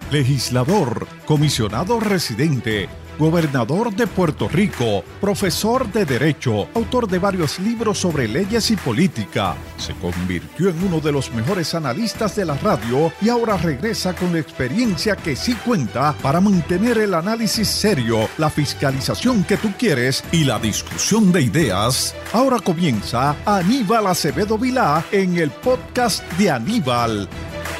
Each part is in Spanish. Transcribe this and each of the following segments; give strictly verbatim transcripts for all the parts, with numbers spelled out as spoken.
legislador, comisionado residente, gobernador de Puerto Rico, profesor de Derecho, autor de varios libros sobre leyes y política. Se convirtió en uno de los mejores analistas de la radio y ahora regresa con la experiencia que sí cuenta para mantener el análisis serio, la fiscalización que tú quieres y la discusión de ideas. Ahora comienza Aníbal Acevedo Vilá en el podcast de Aníbal.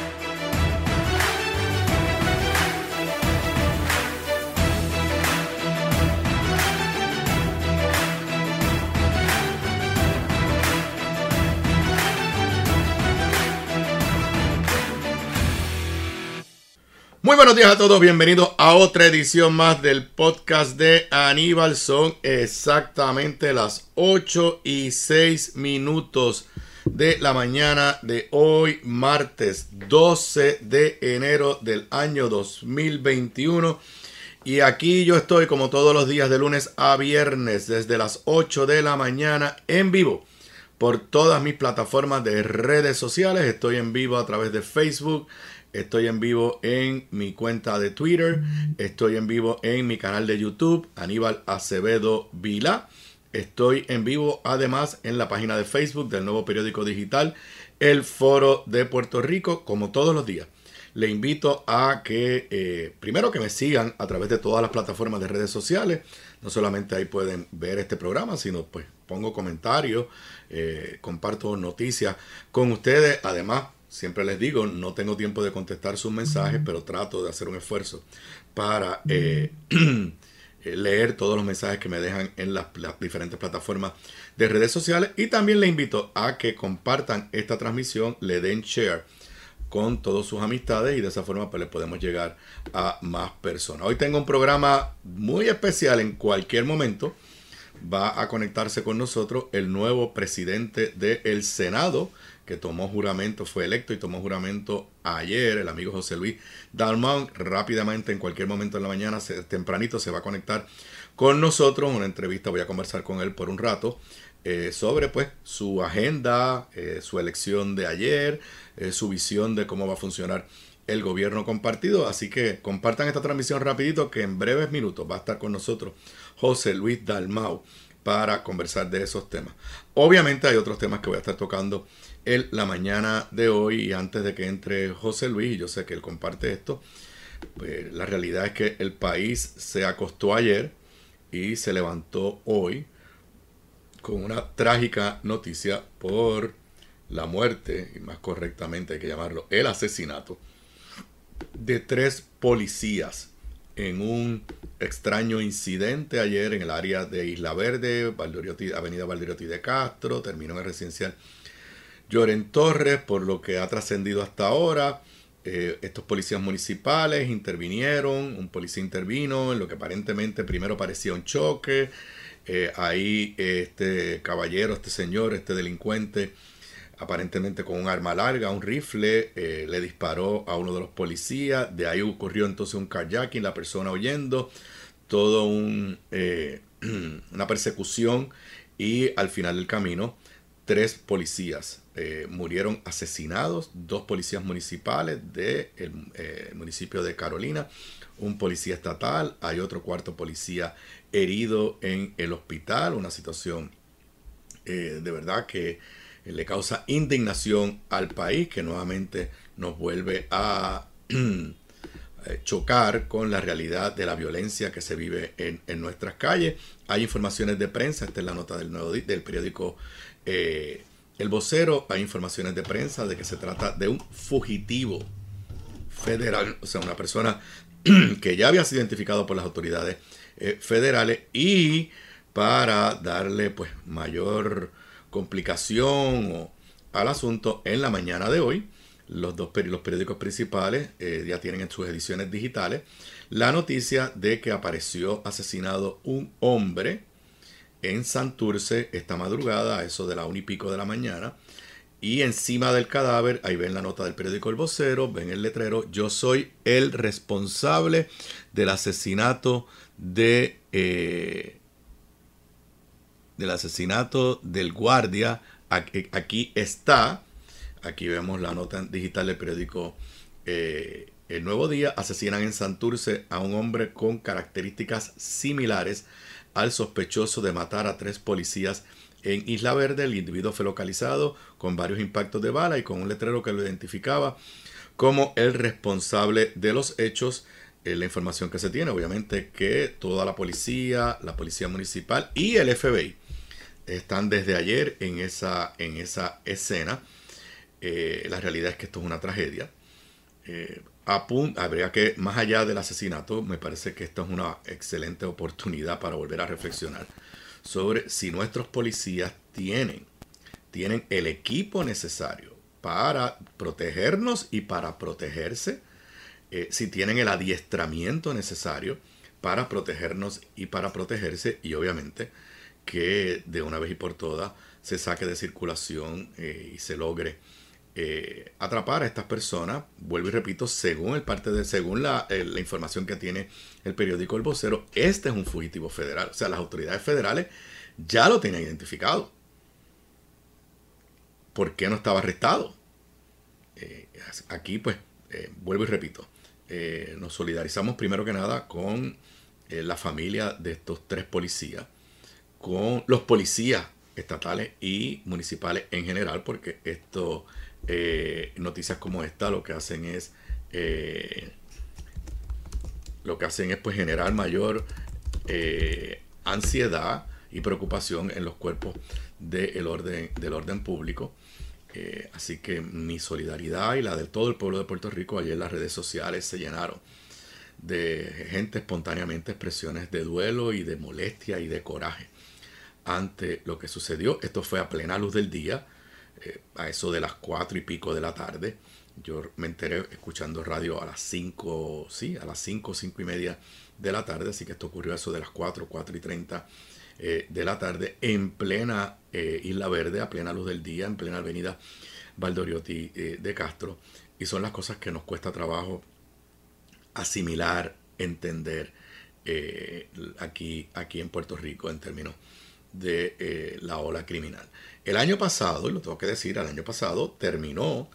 Muy buenos días a todos, bienvenidos a otra edición más del podcast de Aníbal. Son exactamente las ocho y seis minutos de la mañana de hoy, martes doce de enero del año dos mil veintiuno. Y aquí yo estoy como todos los días de lunes a viernes desde las ocho de la mañana en vivo por todas mis plataformas de redes sociales. Estoy en vivo a través de Facebook. Estoy en vivo en mi cuenta de Twitter, estoy en vivo en mi canal de YouTube, Aníbal Acevedo Vilá. Estoy en vivo además en la página de Facebook del nuevo periódico digital, El Foro de Puerto Rico, como todos los días. Le invito a que, eh, primero que me sigan a través de todas las plataformas de redes sociales. No solamente ahí pueden ver este programa, sino pues pongo comentarios, eh, comparto noticias con ustedes. Además, siempre les digo, no tengo tiempo de contestar sus mensajes, pero trato de hacer un esfuerzo para eh, leer todos los mensajes que me dejan en las, las diferentes plataformas de redes sociales. Y también les invito a que compartan esta transmisión, le den share con todas sus amistades y de esa forma pues le podemos llegar a más personas. Hoy tengo un programa muy especial. En cualquier momento va a conectarse con nosotros el nuevo presidente del Senado, que tomó juramento, fue electo y tomó juramento ayer, el amigo José Luis Dalmau. Rápidamente, en cualquier momento de la mañana, se, tempranito, se va a conectar con nosotros. Una entrevista, voy a conversar con él por un rato eh, sobre pues su agenda, eh, su elección de ayer, eh, su visión de cómo va a funcionar el gobierno compartido. Así que compartan esta transmisión rapidito, que en breves minutos va a estar con nosotros José Luis Dalmau para conversar de esos temas. Obviamente hay otros temas que voy a estar tocando en la mañana de hoy, y antes de que entre José Luis, y yo sé que él comparte esto, pues la realidad es que el país se acostó ayer y se levantó hoy con una trágica noticia por la muerte, y más correctamente hay que llamarlo el asesinato, de tres policías en un extraño incidente ayer en el área de Isla Verde, Valdoriotti, Avenida Valdoriotti de Castro. Terminó en el residencial Lloren Torres, por lo que ha trascendido hasta ahora. Eh, estos policías municipales intervinieron, un policía intervino en lo que aparentemente primero parecía un choque. Eh, ahí este caballero, este señor, este delincuente, aparentemente con un arma larga, un rifle, eh, le disparó a uno de los policías. De ahí ocurrió entonces un carjacking, la persona huyendo, todo un, eh, una persecución, y al final del camino tres policías eh, murieron asesinados, dos policías municipales del de eh, municipio de Carolina, un policía estatal, hay otro cuarto policía herido en el hospital. Una situación eh, de verdad que le causa indignación al país, que nuevamente nos vuelve a chocar con la realidad de la violencia que se vive en, en nuestras calles. Hay informaciones de prensa, esta es la nota del, nuevo, del periódico eh, El Vocero. Hay informaciones de prensa de que se trata de un fugitivo federal, o sea, una persona que ya había sido identificado por las autoridades eh, federales, y para darle pues mayor complicación o, al asunto, en la mañana de hoy los dos los periódicos principales eh, ya tienen en sus ediciones digitales la noticia de que apareció asesinado un hombre en Santurce esta madrugada, a eso de la una y pico de la mañana, y encima del cadáver, ahí ven la nota del periódico El Vocero, ven el letrero: yo soy el responsable del asesinato de eh, del asesinato del guardia. Aquí, aquí está, aquí vemos la nota digital del periódico eh, El Nuevo Día, asesinan en Santurce a un hombre con características similares al sospechoso de matar a tres policías en Isla Verde. El individuo fue localizado con varios impactos de bala y con un letrero que lo identificaba como el responsable de los hechos. Eh, la información que se tiene, obviamente, que toda la policía, la policía municipal y el F B I están desde ayer en esa, en esa escena. Eh, la realidad es que esto es una tragedia. Eh, Apunt, habría que, más allá del asesinato, me parece que esta es una excelente oportunidad para volver a reflexionar sobre si nuestros policías tienen, tienen el equipo necesario para protegernos y para protegerse, eh, si tienen el adiestramiento necesario para protegernos y para protegerse, y obviamente que de una vez y por todas se saque de circulación eh, y se logre Eh, atrapar a estas personas. Vuelvo y repito, según el parte de según la, eh, la información que tiene el periódico El Vocero, este es un fugitivo federal. O sea, las autoridades federales ya lo tenían identificado. ¿Por qué no estaba arrestado? Eh, aquí, pues, eh, vuelvo y repito, eh, nos solidarizamos primero que nada con eh, la familia de estos tres policías, con los policías estatales y municipales en general, porque esto Eh, noticias como esta lo que hacen es eh, lo que hacen es pues generar mayor eh, ansiedad y preocupación en los cuerpos de el orden, del orden público. Eh, así que mi solidaridad y la de todo el pueblo de Puerto Rico. Ayer las redes sociales se llenaron de gente espontáneamente, expresiones de duelo y de molestia y de coraje ante lo que sucedió. Esto fue a plena luz del día. Eh, a eso de las cuatro y pico de la tarde. Yo me enteré escuchando radio a las cinco, sí, a las cinco, cinco y media de la tarde, así que esto ocurrió a eso de las cuatro, cuatro y treinta eh, de la tarde, en plena eh, Isla Verde, a plena luz del día, en plena avenida Valdoriotti eh, de Castro, y son las cosas que nos cuesta trabajo asimilar, entender eh, aquí, aquí en Puerto Rico en términos de eh, la ola criminal. El año pasado, y lo tengo que decir, el año pasado terminó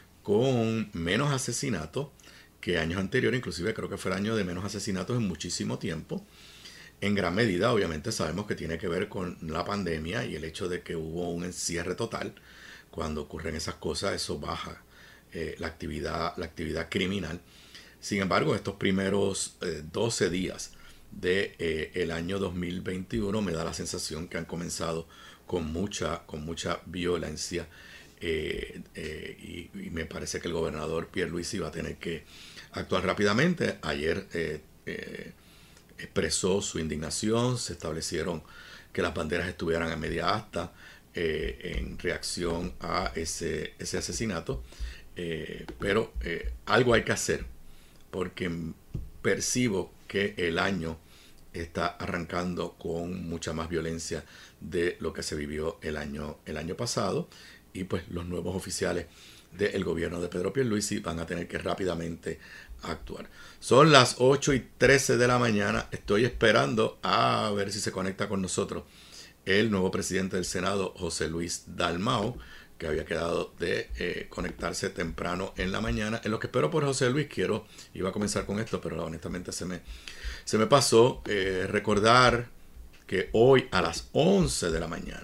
con menos asesinatos que años anteriores, inclusive creo que fue el año de menos asesinatos en muchísimo tiempo. En gran medida, obviamente, sabemos que tiene que ver con la pandemia y el hecho de que hubo un encierre total. Cuando ocurren esas cosas, eso baja eh, la actividad, la actividad criminal. Sin embargo, estos primeros eh, doce días de eh, el año dos mil veintiuno me da la sensación que han comenzado con mucha, con mucha violencia eh, eh, y, y me parece que el gobernador Pierluisi va a tener que actuar rápidamente. Ayer eh, eh, expresó su indignación, se establecieron que las banderas estuvieran a media asta eh, en reacción a ese, ese asesinato, eh, pero eh, algo hay que hacer porque percibo que el año está arrancando con mucha más violencia de lo que se vivió el año, el año pasado, y pues los nuevos oficiales del gobierno de Pedro Pierluisi van a tener que rápidamente actuar. Son las ocho y trece de la mañana, estoy esperando a ver si se conecta con nosotros el nuevo presidente del Senado, José Luis Dalmau, que había quedado de eh, conectarse temprano en la mañana. En lo que espero por José Luis, quiero, iba a comenzar con esto, pero honestamente se me, se me pasó eh, recordar que hoy a las once de la mañana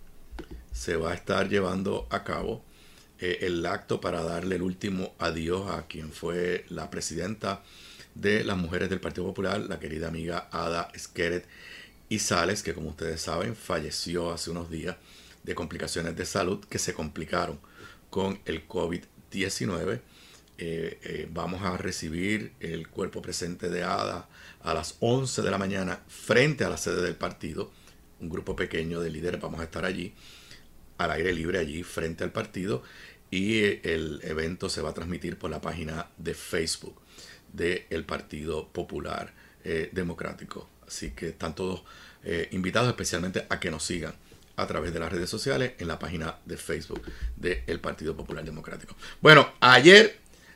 se va a estar llevando a cabo eh, el acto para darle el último adiós a quien fue la presidenta de las mujeres del Partido Popular, la querida amiga Ada Esqueret Izales, que como ustedes saben falleció hace unos días de complicaciones de salud que se complicaron con el COVID diecinueve. Eh, eh, vamos a recibir el cuerpo presente de Ada a las once de la mañana frente a la sede del partido. Un grupo pequeño de líderes vamos a estar allí, al aire libre allí frente al partido, y el evento se va a transmitir por la página de Facebook del Partido Popular eh, Democrático. Así que están todos eh, invitados especialmente a que nos sigan a través de las redes sociales en la página de Facebook del Partido Popular Democrático. Bueno, ayer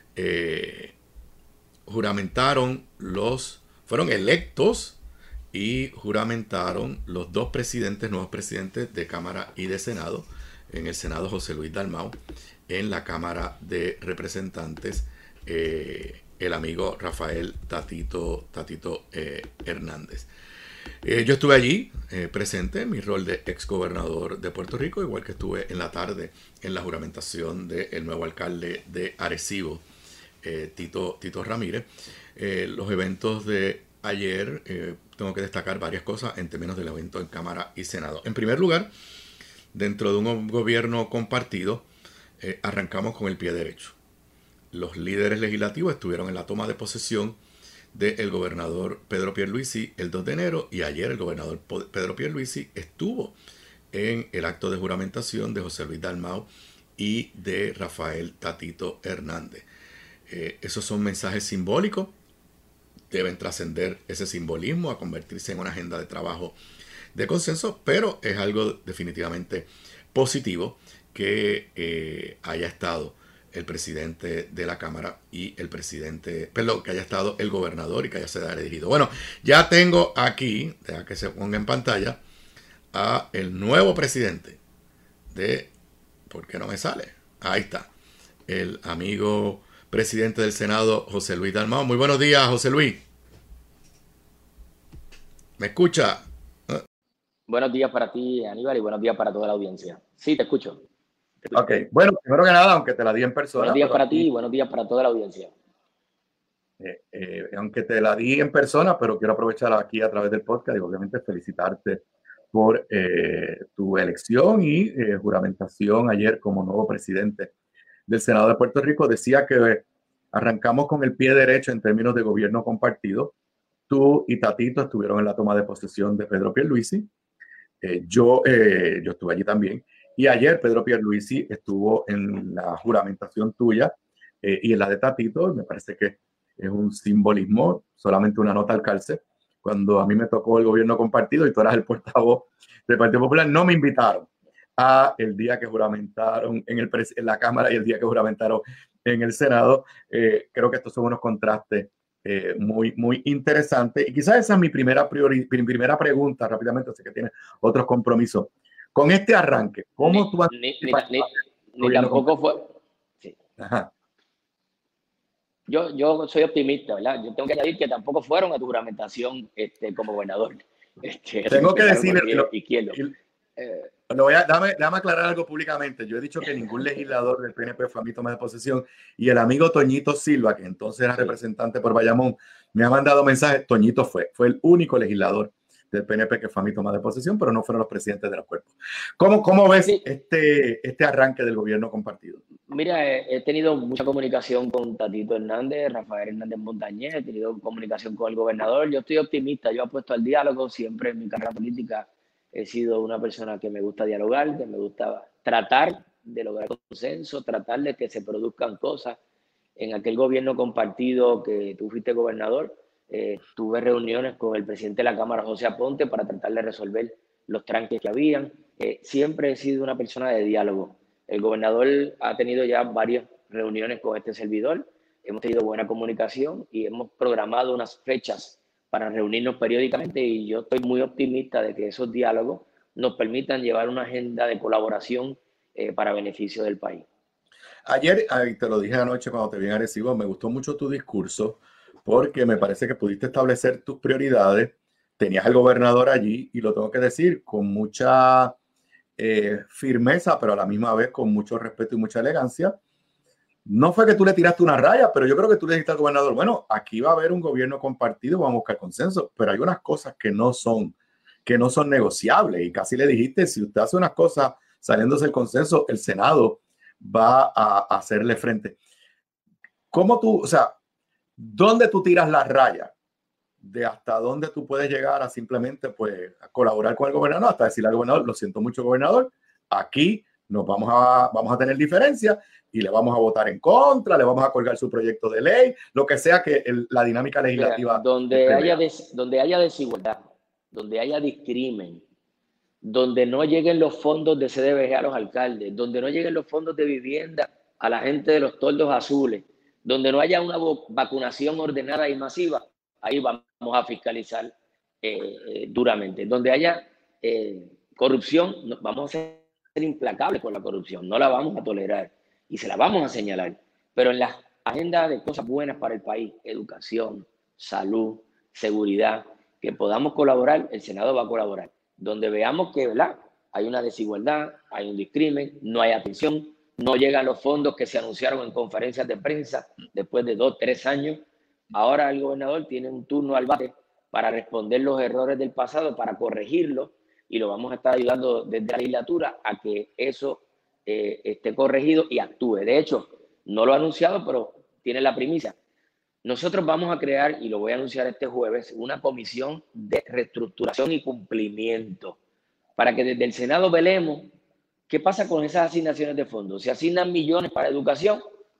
eh, juramentaron los, fueron electos y juramentaron los dos presidentes, nuevos presidentes de Cámara y de Senado. En el Senado, José Luis Dalmau; en la Cámara de Representantes, eh, el amigo Rafael Tatito, Tatito eh, Hernández. Eh, yo estuve allí eh, presente en mi rol de ex gobernador de Puerto Rico, igual que estuve en la tarde en la juramentación del nuevo alcalde de Arecibo, eh, Tito, Tito Ramírez. Eh, los eventos de ayer, eh, tengo que destacar varias cosas en términos del evento en Cámara y Senado. En primer lugar, dentro de un gobierno compartido, eh, arrancamos con el pie derecho. Los líderes legislativos estuvieron en la toma de posesión del gobernador Pedro Pierluisi el dos de enero, y ayer el gobernador Pedro Pierluisi estuvo en el acto de juramentación de José Luis Dalmau y de Rafael Tatito Hernández. Eh, esos son mensajes simbólicos, deben trascender ese simbolismo a convertirse en una agenda de trabajo de consenso, pero es algo definitivamente positivo que eh, haya estado el presidente de la Cámara y el presidente, perdón, que haya estado el gobernador y que haya sido dirigido. Bueno, ya tengo aquí, deja que se ponga en pantalla, a el nuevo presidente de, ¿por qué no me sale? Ahí está, el amigo presidente del Senado, José Luis Dalmau. Muy buenos días, José Luis. ¿Me escucha? Buenos días para ti, Aníbal, y buenos días para toda la audiencia. Sí, te escucho. Ok, bueno, primero que nada, aunque te la di en persona. Buenos días para aquí, ti y buenos días para toda la audiencia. Eh, eh, aunque te la di en persona, pero quiero aprovechar aquí a través del podcast y obviamente felicitarte por eh, tu elección y eh, juramentación ayer como nuevo presidente del Senado de Puerto Rico. Decía que arrancamos con el pie derecho en términos de gobierno compartido. Tú y Tatito estuvieron en la toma de posesión de Pedro Pierluisi. Eh, yo, eh, yo estuve allí también. Y ayer Pedro Pierluisi estuvo en la juramentación tuya eh, y en la de Tatito. Me parece que es un simbolismo, solamente una nota al calce. Cuando a mí me tocó el gobierno compartido y tú eras el portavoz del Partido Popular, no me invitaron a el día que juramentaron en, el, en la Cámara y el día que juramentaron en el Senado. Eh, creo que estos son unos contrastes Eh, muy, muy interesante. Y quizás esa es mi primera, priori, mi primera pregunta, rápidamente, sé que tienes otros compromisos. Con este arranque, ¿cómo ni, tú has... Ni, ni, ni, ni tampoco fue... Sí. Ajá. Yo, yo soy optimista, ¿verdad? Yo tengo que añadir que tampoco fueron a tu juramentación este, como gobernador. Este, tengo que decirle... Lo, izquierdo. Eh, lo voy a, dame, dame aclarar algo públicamente. Yo he dicho que ningún legislador del P N P fue a mi toma de posesión, y el amigo Toñito Silva, que entonces era sí. representante por Bayamón, me ha mandado mensajes. Toñito fue, fue el único legislador del P N P que fue a mi toma de posesión, pero no fueron los presidentes de los cuerpos. ¿Cómo, cómo ves sí. este, este arranque del gobierno compartido? Mira, he, he tenido mucha comunicación con Tatito Hernández, Rafael Hernández Montañez, he tenido comunicación con el gobernador. Yo estoy optimista, yo apuesto al diálogo. Siempre en mi carrera política he sido una persona que me gusta dialogar, que me gusta tratar de lograr consenso, tratar de que se produzcan cosas. En aquel gobierno compartido que tú fuiste gobernador, eh, tuve reuniones con el presidente de la Cámara, José Aponte, para tratar de resolver los tranques que habían. Eh, siempre he sido una persona de diálogo. El gobernador ha tenido ya varias reuniones con este servidor, hemos tenido buena comunicación y hemos programado unas fechas para reunirnos periódicamente, y yo estoy muy optimista de que esos diálogos nos permitan llevar una agenda de colaboración eh, para beneficio del país. Ayer, te lo dije anoche cuando te vi en Arecibo, me gustó mucho tu discurso porque me parece que pudiste establecer tus prioridades, tenías al gobernador allí y lo tengo que decir con mucha eh, firmeza, pero a la misma vez con mucho respeto y mucha elegancia. No fue que tú le tiraste una raya, pero yo creo que tú le dijiste al gobernador, bueno, aquí va a haber un gobierno compartido, vamos a buscar consenso, pero hay unas cosas que no son, que no son negociables, y casi le dijiste, si usted hace unas cosas saliéndose del consenso, el Senado va a, a hacerle frente. ¿Cómo tú, o sea, dónde tú tiras la raya de hasta dónde tú puedes llegar a simplemente pues a colaborar con el gobernador, hasta decirle al gobernador, lo siento mucho, gobernador, aquí nos vamos a, vamos a tener diferencias y le vamos a votar en contra, le vamos a colgar su proyecto de ley, lo que sea que el, la dinámica legislativa... Mira, donde, haya des, donde haya desigualdad, donde haya discrimen, donde no lleguen los fondos de C D B G a los alcaldes, donde no lleguen los fondos de vivienda a la gente de los toldos azules, donde no haya una vacunación ordenada y masiva, ahí vamos a fiscalizar eh, eh, duramente. Donde haya eh, corrupción, vamos a ser implacables con la corrupción, no la vamos a tolerar y se la vamos a señalar. Pero en las agenda de cosas buenas para el país, educación, salud, seguridad, que podamos colaborar, el Senado va a colaborar. Donde veamos que, ¿verdad?, hay una desigualdad, hay un discrimen, no hay atención, no llegan los fondos que se anunciaron en conferencias de prensa después de dos, tres años. Ahora el gobernador tiene un turno al bate para responder los errores del pasado, para corregirlos, y lo vamos a estar ayudando desde la legislatura a que eso eh, esté corregido y actúe. De hecho, no lo ha anunciado, pero tiene la primicia. Nosotros vamos a crear, y lo voy a anunciar este jueves, una comisión de reestructuración y cumplimiento para que desde el Senado velemos qué pasa con esas asignaciones de fondos. Se asignan millones para educación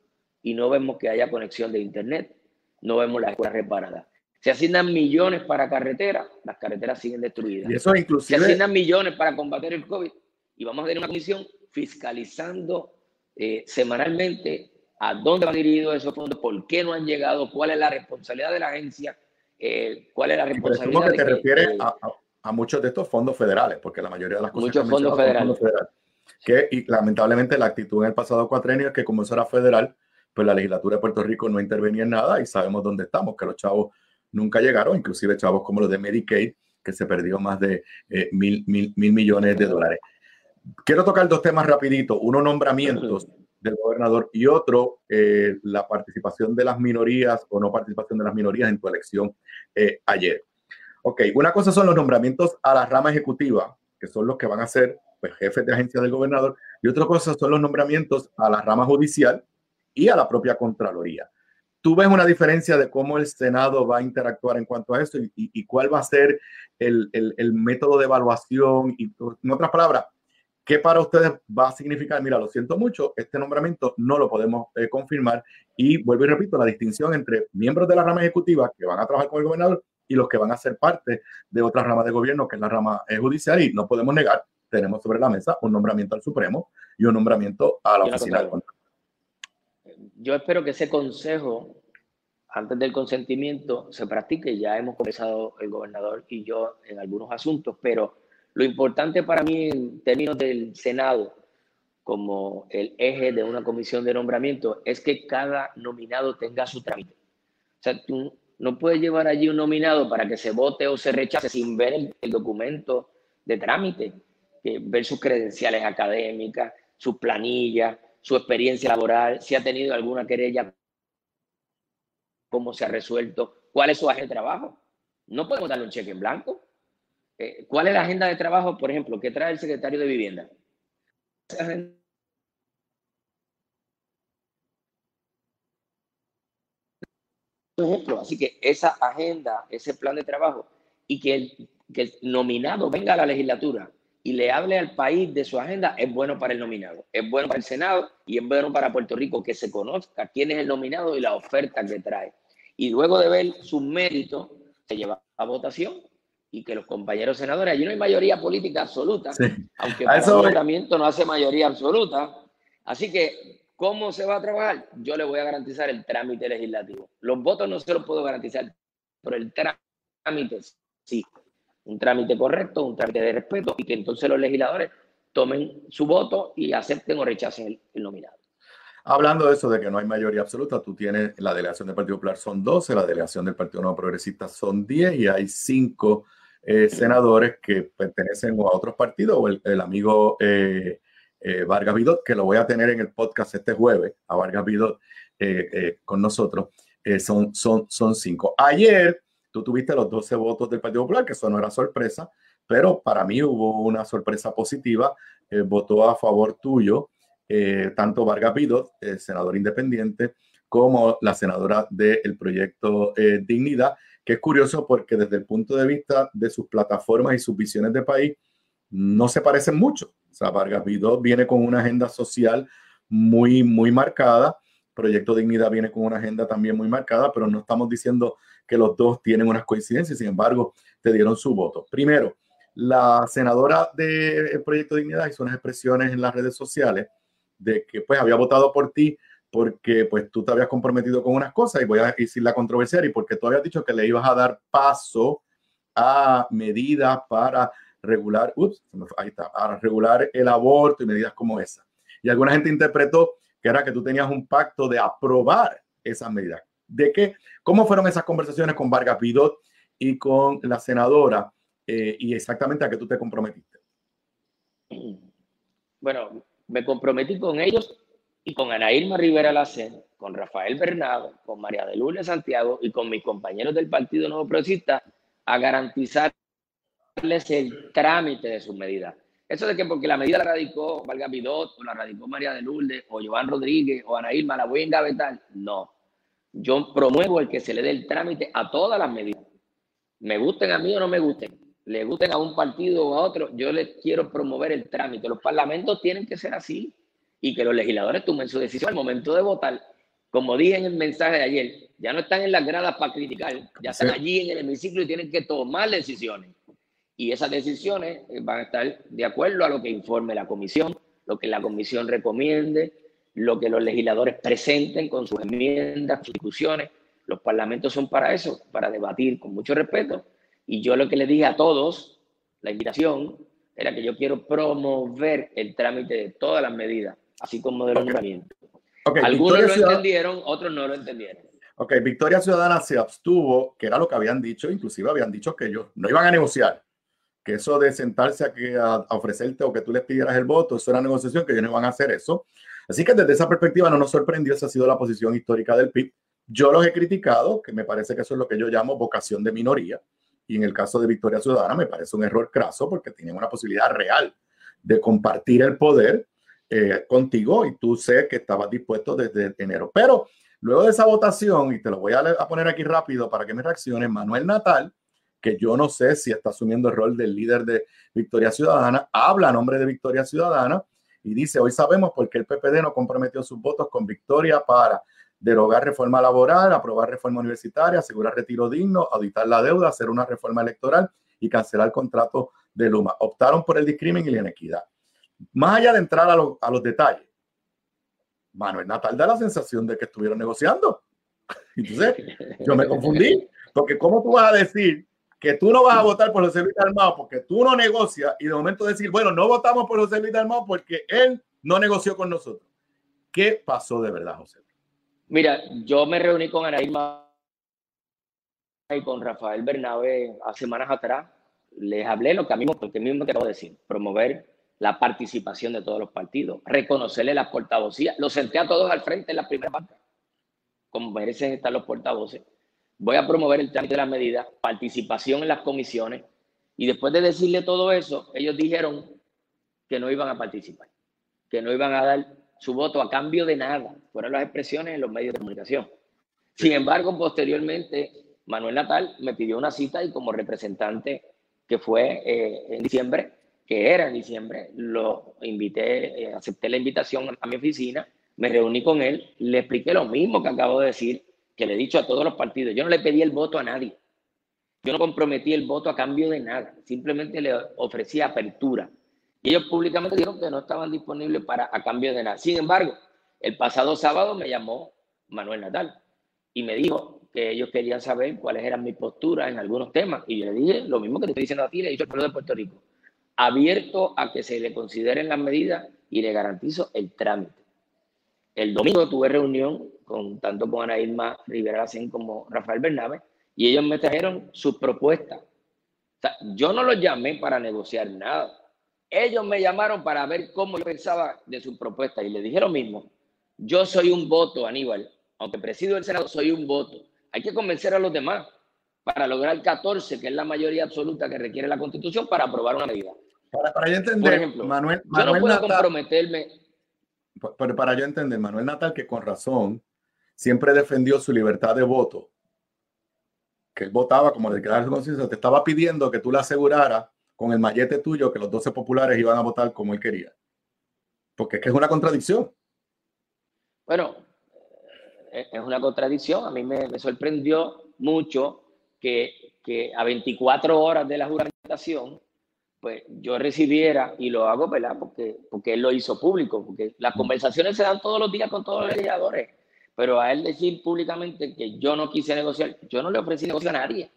y no vemos que haya conexión de internet, no vemos las escuelas reparadas. Se asignan millones para carreteras, las carreteras siguen destruidas. Y eso inclusive... Se asignan millones para combater el COVID y vamos a tener una comisión fiscalizando eh, semanalmente a dónde van dirigidos esos fondos, por qué no han llegado, cuál es la responsabilidad de la agencia, eh, cuál es la responsabilidad que te de refieres eh, a, a, a muchos de estos fondos federales, porque la mayoría de las cosas muchos que fondos federales. son fondos federales. Que, y lamentablemente la actitud en el pasado cuatrenio es que como eso era federal, pues la legislatura de Puerto Rico no intervenía en nada y sabemos dónde estamos, que los chavos nunca llegaron, inclusive chavos como los de Medicaid, que se perdió más de eh, mil, mil, mil millones de dólares. Quiero tocar dos temas rapidito, uno nombramientos del gobernador y otro eh, la participación de las minorías o no participación de las minorías en tu elección eh, ayer. Ok, una cosa son los nombramientos a la rama ejecutiva, que son los que van a ser pues, jefes de agencia del gobernador, y otra cosa son los nombramientos a la rama judicial y a la propia Contraloría. ¿Tú ves una diferencia de cómo el Senado va a interactuar en cuanto a eso y, y, y cuál va a ser el, el, el método de evaluación? Y, en otras palabras, ¿qué para ustedes va a significar? Mira, lo siento mucho, este nombramiento no lo podemos eh, confirmar. Y vuelvo y repito, la distinción entre miembros de la rama ejecutiva que van a trabajar con el gobernador y los que van a ser parte de otra rama de gobierno, que es la rama eh, judicial. Y no podemos negar, tenemos sobre la mesa un nombramiento al Supremo y un nombramiento a la oficina del Contralor. Yo espero que ese consejo, antes del consentimiento, se practique. Ya hemos conversado el gobernador y yo en algunos asuntos, pero lo importante para mí en términos del Senado, como el eje de una comisión de nombramiento, es que cada nominado tenga su trámite. O sea, tú no puedes llevar allí un nominado para que se vote o se rechace sin ver el, el documento de trámite, que ver sus credenciales académicas, sus planillas, su experiencia laboral, si ha tenido alguna querella, cómo se ha resuelto, cuál es su agenda de trabajo. No podemos darle un cheque en blanco. Eh, ¿Cuál es la agenda de trabajo, por ejemplo, que trae el secretario de Vivienda? Por ejemplo, así que esa agenda, ese plan de trabajo, y que el, que el nominado venga a la legislatura y le hable al país de su agenda, es bueno para el nominado, es bueno para el Senado y es bueno para Puerto Rico que se conozca quién es el nominado y la oferta que trae. Y luego de ver sus méritos, se lleva a votación y que los compañeros senadores, allí no hay mayoría política absoluta, sí. Aunque para el nombramiento no hace mayoría absoluta. Así que, ¿cómo se va a trabajar? Yo le voy a garantizar el trámite legislativo. Los votos no se los puedo garantizar, pero el trámite sí. Un trámite correcto, un trámite de respeto y que entonces los legisladores tomen su voto y acepten o rechacen el, el nominado. Hablando de eso, de que no hay mayoría absoluta, tú tienes la delegación del Partido Popular son doce, la delegación del Partido Nuevo Progresista son diez y hay cinco eh, senadores que pertenecen o a otros partidos o el, el amigo eh, eh, Vargas Vidot, que lo voy a tener en el podcast este jueves, a Vargas Vidot eh, eh, con nosotros, eh, son, son, son cinco. Ayer tú tuviste los doce votos del Partido Popular, que eso no era sorpresa, pero para mí hubo una sorpresa positiva. Eh, votó a favor tuyo eh, tanto Vargas Vidot, el senador independiente, como la senadora del proyecto eh, Dignidad, que es curioso porque desde el punto de vista de sus plataformas y sus visiones de país, no se parecen mucho. O sea, Vargas Vidot viene con una agenda social muy, muy marcada. Proyecto Dignidad viene con una agenda también muy marcada, pero no estamos diciendo que los dos tienen unas coincidencias, sin embargo, te dieron su voto. Primero, la senadora del Proyecto Dignidad hizo unas expresiones en las redes sociales de que pues había votado por ti porque pues tú te habías comprometido con unas cosas, y voy a decir la controversial, y porque tú habías dicho que le ibas a dar paso a medidas para regular, ups, ahí está, para regular el aborto y medidas como esa. Y alguna gente interpretó que era que tú tenías un pacto de aprobar esas medidas. ¿De qué? ¿Cómo fueron esas conversaciones con Vargas Vidot y con la senadora? Eh, y exactamente a qué tú te comprometiste. Bueno, me comprometí con ellos y con Ana Irma Rivera Lacén, con Rafael Bernabe, con María de Lourdes Santiago y con mis compañeros del Partido Nuevo Progresista a garantizarles el trámite de sus medidas. Eso de que porque la medida la radicó Vargas Vidot o la radicó María de Lourdes o Joan Rodríguez o Ana Irma, la voy a engavetar. No. Yo promuevo el que se le dé el trámite a todas las medidas. Me gusten a mí o no me gusten, le gusten a un partido o a otro, yo les quiero promover el trámite. Los parlamentos tienen que ser así y que los legisladores tomen su decisión al momento de votar. Como dije en el mensaje de ayer, ya no están en las gradas para criticar, ya están allí en el hemiciclo y tienen que tomar decisiones. Y esas decisiones van a estar de acuerdo a lo que informe la comisión, lo que la comisión recomiende, lo que los legisladores presenten con sus enmiendas, sus discusiones. Los parlamentos son para eso, para debatir con mucho respeto. Y yo lo que le dije a todos, la invitación, era que yo quiero promover el trámite de todas las medidas, así como de los nombramientos. Okay, algunos Victoria lo Ciudad... entendieron, otros no lo entendieron. Ok, Victoria Ciudadana se abstuvo, que era lo que habían dicho, inclusive habían dicho que ellos no iban a negociar, que eso de sentarse a, que, a, a ofrecerte o que tú les pidieras el voto, eso era negociación, que ellos no iban a hacer eso. Así que desde esa perspectiva no nos sorprendió, esa ha sido la posición histórica del P I B. Yo los he criticado, que me parece que eso es lo que yo llamo vocación de minoría, y en el caso de Victoria Ciudadana me parece un error craso porque tienen una posibilidad real de compartir el poder eh, contigo y tú sé que estabas dispuesto desde enero. Pero luego de esa votación, y te lo voy a, a poner aquí rápido para que me reacciones, Manuel Natal, que yo no sé si está asumiendo el rol del líder de Victoria Ciudadana, habla a nombre de Victoria Ciudadana y dice: hoy sabemos por qué el P P D no comprometió sus votos con Victoria para derogar reforma laboral, aprobar reforma universitaria, asegurar retiro digno, auditar la deuda, hacer una reforma electoral y cancelar el contrato de Luma. Optaron por el discrimen y la inequidad. Más allá de entrar a, lo, a los detalles, Manuel Natal da la sensación de que estuvieron negociando. Entonces, yo me confundí, porque ¿cómo tú vas a decir que tú no vas a votar por José Luis Dalmau porque tú no negocias y de momento decir, bueno, no votamos por José Luis Dalmau porque él no negoció con nosotros? ¿Qué pasó de verdad, José? Mira, yo me reuní con Ana Irma y con Rafael Bernabe hace semanas atrás. Les hablé lo que a mí porque mismo te acabo de decir, promover la participación de todos los partidos, reconocerle las portavocías. Los senté a todos al frente en la primera parte, como merecen estar los portavoces. Voy a promover el trámite de las medidas, participación en las comisiones, y después de decirle todo eso, ellos dijeron que no iban a participar, que no iban a dar su voto a cambio de nada. Fueron las expresiones en los medios de comunicación. Sin embargo, posteriormente, Manuel Natal me pidió una cita y como representante que fue eh, en diciembre, que era en diciembre, lo invité, eh, acepté la invitación a mi oficina, me reuní con él, le expliqué lo mismo que acabo de decir, que le he dicho a todos los partidos. Yo no le pedí el voto a nadie. Yo no comprometí el voto a cambio de nada. Simplemente le ofrecí apertura. Y ellos públicamente dijeron que no estaban disponibles para a cambio de nada. Sin embargo, el pasado sábado me llamó Manuel Natal y me dijo que ellos querían saber cuáles eran mis posturas en algunos temas. Y yo le dije lo mismo que te estoy diciendo a ti, le he dicho al pueblo de Puerto Rico. Abierto a que se le consideren las medidas y le garantizo el trámite. El domingo tuve reunión con, tanto con Ana Irma Rivera Lacén como Rafael Bernabe y ellos me trajeron sus propuestas. O sea, yo no los llamé para negociar nada. Ellos me llamaron para ver cómo yo pensaba de sus propuestas y les dije lo mismo. Yo soy un voto, Aníbal. Aunque presido el Senado, soy un voto. Hay que convencer a los demás para lograr catorce, que es la mayoría absoluta que requiere la Constitución, para aprobar una medida. Para, para yo entender, por ejemplo, Manuel, yo Manuel no puedo Natal, comprometerme. Pero para yo entender, Manuel Natal, que con razón siempre defendió su libertad de voto, que él votaba como de quedar su conciencia, te estaba pidiendo que tú le aseguraras con el mallete tuyo que los doce populares iban a votar como él quería. Porque es que es una contradicción. Bueno, es una contradicción. A mí me, me sorprendió mucho que, que a veinticuatro horas de la juramentación, pues yo recibiera, y lo hago, ¿verdad? Porque, porque él lo hizo público, porque las conversaciones se dan todos los días con todos los legisladores, pero a él decir públicamente que yo no quise negociar, yo no le ofrecí negociar a nadie.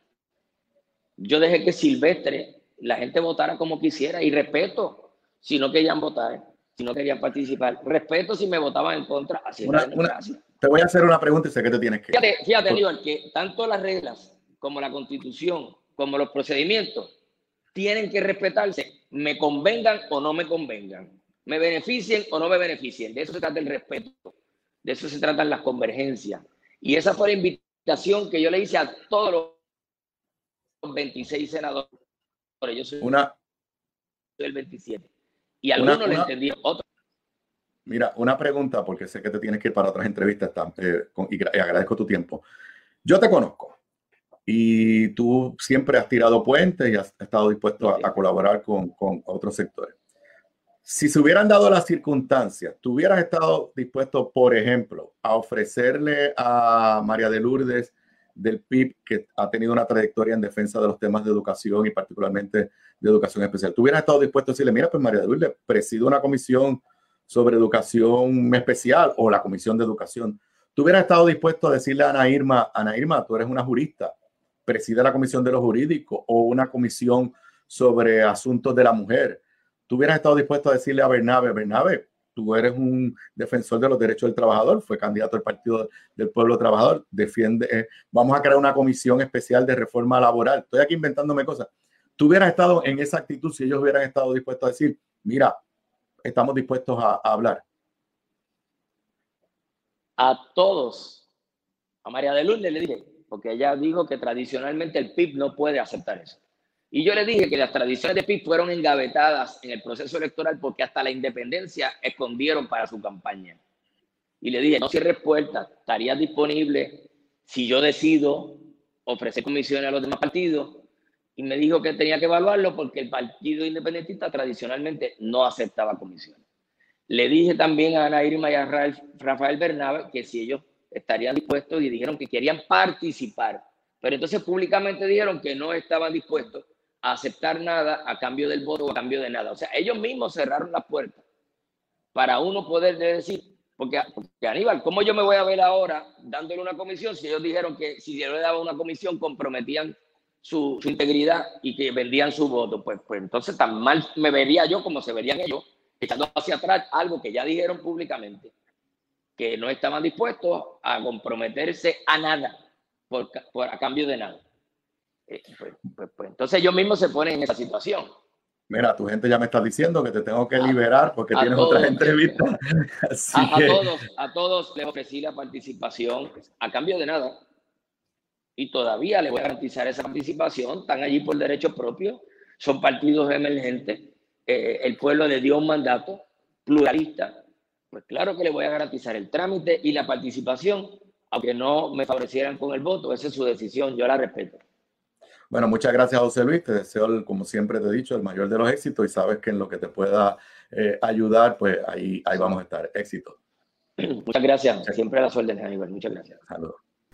Yo dejé que Silvestre, la gente votara como quisiera, y respeto si no querían votar, si no querían participar, respeto si me votaban en contra, así es la democracia. te voy a hacer una pregunta y sé que te tienes que... Fíjate, fíjate, Aníbal, que tanto las reglas como la Constitución, como los procedimientos, tienen que respetarse, me convengan o no me convengan, me beneficien o no me beneficien. De eso se trata el respeto, de eso se tratan las convergencias. Y esa fue la invitación que yo le hice a todos los veintiséis senadores. Yo soy una, el veintisiete. Y algunos una, le una, entendieron, otros. Mira, una pregunta, porque sé que te tienes que ir para otras entrevistas eh, con, y, y agradezco tu tiempo. Yo te conozco y tú siempre has tirado puentes y has estado dispuesto a, a colaborar con, con otros sectores. Si se hubieran dado las circunstancias, ¿tú hubieras estado dispuesto, por ejemplo, a ofrecerle a María de Lourdes del P I B, que ha tenido una trayectoria en defensa de los temas de educación y particularmente de educación especial? ¿Tú hubieras estado dispuesto a decirle, mira, pues María de Lourdes presido una comisión sobre educación especial o la comisión de educación? ¿Tú hubieras estado dispuesto a decirle a Ana Irma, Ana Irma, tú eres una jurista, preside la comisión de los jurídicos o una comisión sobre asuntos de la mujer? ¿Tú hubieras estado dispuesto a decirle a Bernabe, Bernabe, tú eres un defensor de los derechos del trabajador, fue candidato al Partido del Pueblo Trabajador, defiende, eh, vamos a crear una comisión especial de reforma laboral? Estoy aquí inventándome cosas. ¿Tú hubieras estado en esa actitud si ellos hubieran estado dispuestos a decir, mira, estamos dispuestos a, a hablar? A todos, a María de Lourdes le dije, porque ella dijo que tradicionalmente el P I B no puede aceptar eso. Y yo le dije que las tradiciones de P I B fueron engavetadas en el proceso electoral porque hasta la independencia escondieron para su campaña. Y le dije, no cierres puertas, estaría disponible si yo decido ofrecer comisiones a los demás partidos. Y me dijo que tenía que evaluarlo porque el Partido Independentista tradicionalmente no aceptaba comisiones. Le dije también a Ana Irma y a Rafael Bernabe que si ellos estarían dispuestos, y dijeron que querían participar, pero entonces públicamente dijeron que no estaban dispuestos a aceptar nada a cambio del voto o a cambio de nada. O sea, ellos mismos cerraron las puertas para uno poder decir, porque, porque Aníbal, ¿cómo yo me voy a ver ahora dándole una comisión si ellos dijeron que si yo le daba una comisión comprometían su, su integridad y que vendían su voto? Pues, pues entonces tan mal me vería yo como se verían ellos, echando hacia atrás algo que ya dijeron públicamente, que no estaban dispuestos a comprometerse a nada por, por, a cambio de nada. Eh, pues, pues, pues, entonces ellos mismos se ponen en esa situación. Mira, tu gente ya me está diciendo que te tengo que liberar porque a tienes todos, otras entrevistas. Así a, que... a, todos, a todos les ofrecí la participación a cambio de nada. Y todavía les voy a garantizar esa participación. Están allí por derechos propios. Son partidos emergentes. Eh, el pueblo les dio un mandato pluralista. Pues claro que les voy a garantizar el trámite y la participación, aunque no me favorecieran con el voto. Esa es su decisión. Yo la respeto. Bueno, muchas gracias, José Luis. Te deseo, como siempre te he dicho, el mayor de los éxitos y sabes que en lo que te pueda eh, ayudar, pues ahí, ahí vamos a estar. Éxito. Muchas gracias. Siempre a las órdenes, Aníbal. Muchas gracias. Saludos.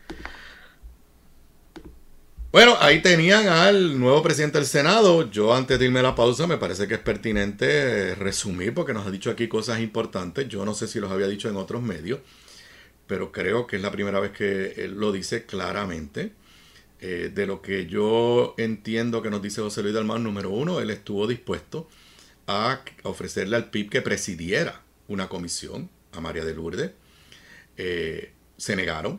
Bueno, ahí tenían al nuevo presidente del Senado. Yo, antes de irme a la pausa, me parece que es pertinente resumir porque nos ha dicho aquí cosas importantes. Yo no sé si los había dicho en otros medios, pero creo que es la primera vez que él lo dice claramente. Eh, de lo que yo entiendo que nos dice José Luis Dalmau, número uno, él estuvo dispuesto a ofrecerle al P I B que presidiera una comisión a María de Lourdes. Eh, se negaron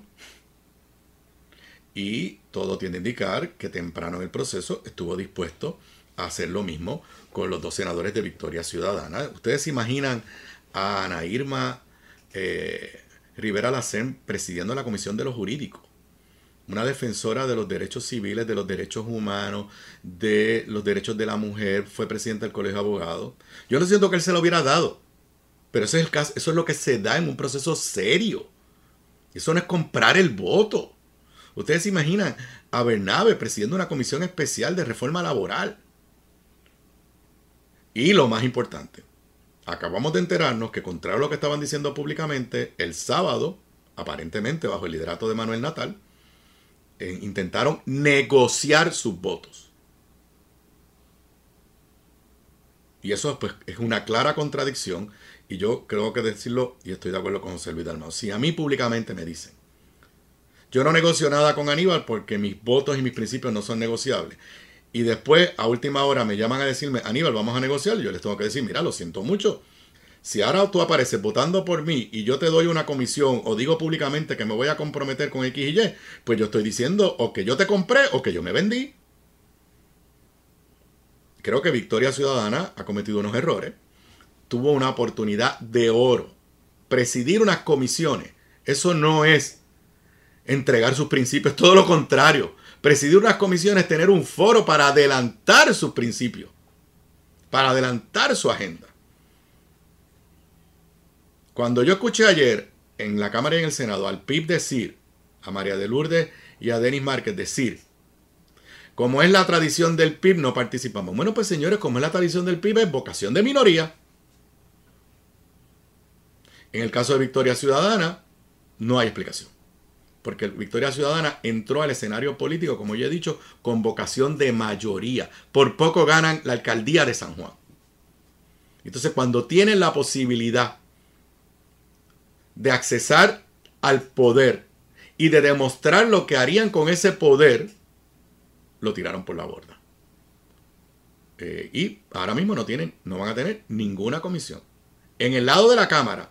y todo tiende a indicar que temprano en el proceso estuvo dispuesto a hacer lo mismo con los dos senadores de Victoria Ciudadana. Ustedes se imaginan a Ana Irma eh, Rivera Lacén presidiendo la Comisión de los Jurídicos, una defensora de los derechos civiles, de los derechos humanos, de los derechos de la mujer, fue presidenta del Colegio de Abogados. Yo no siento que él se lo hubiera dado, pero ese es el caso, eso es lo que se da en un proceso serio. Eso no es comprar el voto. Ustedes se imaginan a Bernabe presidiendo una comisión especial de reforma laboral. Y lo más importante, acabamos de enterarnos que, contrario a lo que estaban diciendo públicamente, el sábado, aparentemente bajo el liderato de Manuel Natal, Eh, intentaron negociar sus votos. Y eso pues, es una clara contradicción. Y yo creo que decirlo, y estoy de acuerdo con José Luis Dalmau, si a mí públicamente me dicen, yo no negocio nada con Aníbal porque mis votos y mis principios no son negociables, y después a última hora me llaman a decirme, Aníbal, vamos a negociar, yo les tengo que decir, mira, lo siento mucho, Si ahora tú apareces votando por mí y yo te doy una comisión o digo públicamente que me voy a comprometer con X y Y, pues yo estoy diciendo o que yo te compré o que yo me vendí. Creo que Victoria Ciudadana ha cometido unos errores. Tuvo una oportunidad de oro. Presidir unas comisiones, eso no es entregar sus principios, todo lo contrario. Presidir unas comisiones es tener un foro para adelantar sus principios, para adelantar su agenda. Cuando yo escuché ayer en la Cámara y en el Senado al P I B decir, a María de Lourdes y a Denis Márquez decir, como es la tradición del P I B, no participamos. Bueno, pues señores, como es la tradición del P I B, es vocación de minoría. En el caso de Victoria Ciudadana, no hay explicación. Porque Victoria Ciudadana entró al escenario político, como ya he dicho, con vocación de mayoría. Por poco ganan la alcaldía de San Juan. Entonces, cuando tienen la posibilidad de accesar al poder y de demostrar lo que harían con ese poder, lo tiraron por la borda. Eh, y ahora mismo no tienen, no van a tener ninguna comisión. En el lado de la Cámara,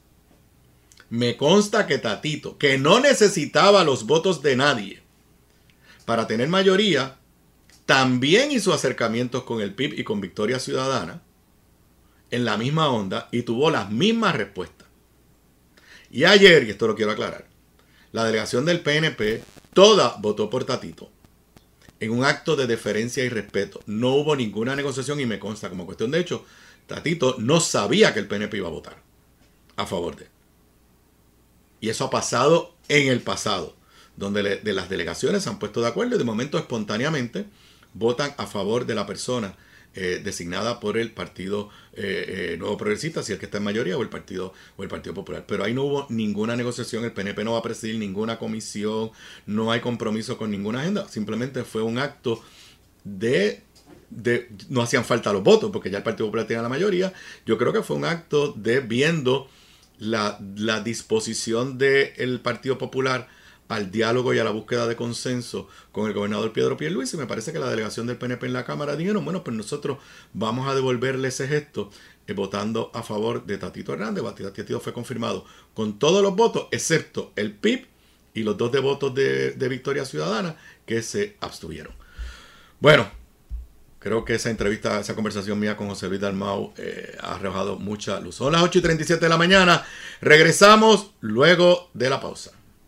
me consta que Tatito, que no necesitaba los votos de nadie para tener mayoría, también hizo acercamientos con el P I B y con Victoria Ciudadana en la misma onda y tuvo las mismas respuestas. Y ayer, y esto lo quiero aclarar, la delegación del P N P toda votó por Tatito en un acto de deferencia y respeto. No hubo ninguna negociación y me consta como cuestión de hecho, Tatito no sabía que el P N P iba a votar a favor de él. Y eso ha pasado en el pasado, donde le, de las delegaciones se han puesto de acuerdo y de momento espontáneamente votan a favor de la persona eh, designada por el Partido eh, eh, Nuevo Progresista, si es que está en mayoría, o el Partido o el Partido Popular. Pero ahí no hubo ninguna negociación, el P N P no va a presidir ninguna comisión, no hay compromiso con ninguna agenda, simplemente fue un acto de... De, no hacían falta los votos porque ya el Partido Popular tenía la mayoría. Yo creo que fue un acto de viendo la, la disposición del Partido Popular al diálogo y a la búsqueda de consenso con el gobernador Pedro Pierluisi. Me parece que la delegación del P N P en la Cámara dijeron, bueno, pues nosotros vamos a devolverle ese gesto eh, votando a favor de Tatito Hernández. Tatito fue confirmado con todos los votos, excepto el P I B y los dos de votos de, de Victoria Ciudadana que se abstuvieron. Bueno, creo que esa entrevista, esa conversación mía con José Luis Dalmau eh, ha arrojado mucha luz. Son las ocho y treinta y siete de la mañana. Regresamos luego de la pausa.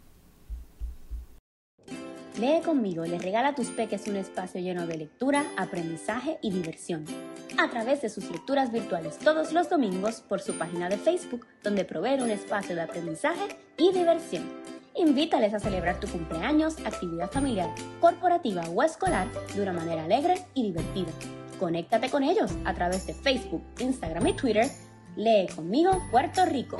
Lee conmigo les regala a tus peques un espacio lleno de lectura, aprendizaje y diversión. A través de sus lecturas virtuales todos los domingos por su página de Facebook, donde provee un espacio de aprendizaje y diversión. Invítales a celebrar tu cumpleaños, actividad familiar, corporativa o escolar de una manera alegre y divertida. Conéctate con ellos a través de Facebook, Instagram y Twitter. Lee conmigo Puerto Rico.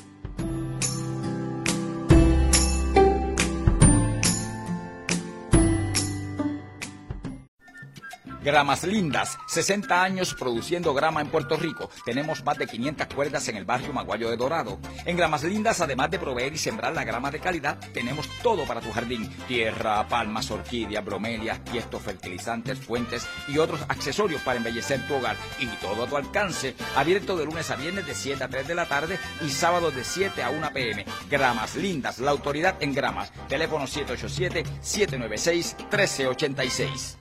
Gramas Lindas, sesenta años produciendo grama en Puerto Rico. Tenemos más de quinientas cuerdas en el barrio Maguayo de Dorado. En Gramas Lindas, además de proveer y sembrar la grama de calidad, tenemos todo para tu jardín. Tierra, palmas, orquídeas, bromelias, tiestos, fertilizantes, fuentes y otros accesorios para embellecer tu hogar. Y todo a tu alcance. Abierto de lunes a viernes de siete a tres de la tarde y sábados de siete a una pe eme. Gramas Lindas, la autoridad en gramas. Teléfono siete ocho siete, siete nueve seis, uno tres ocho seis.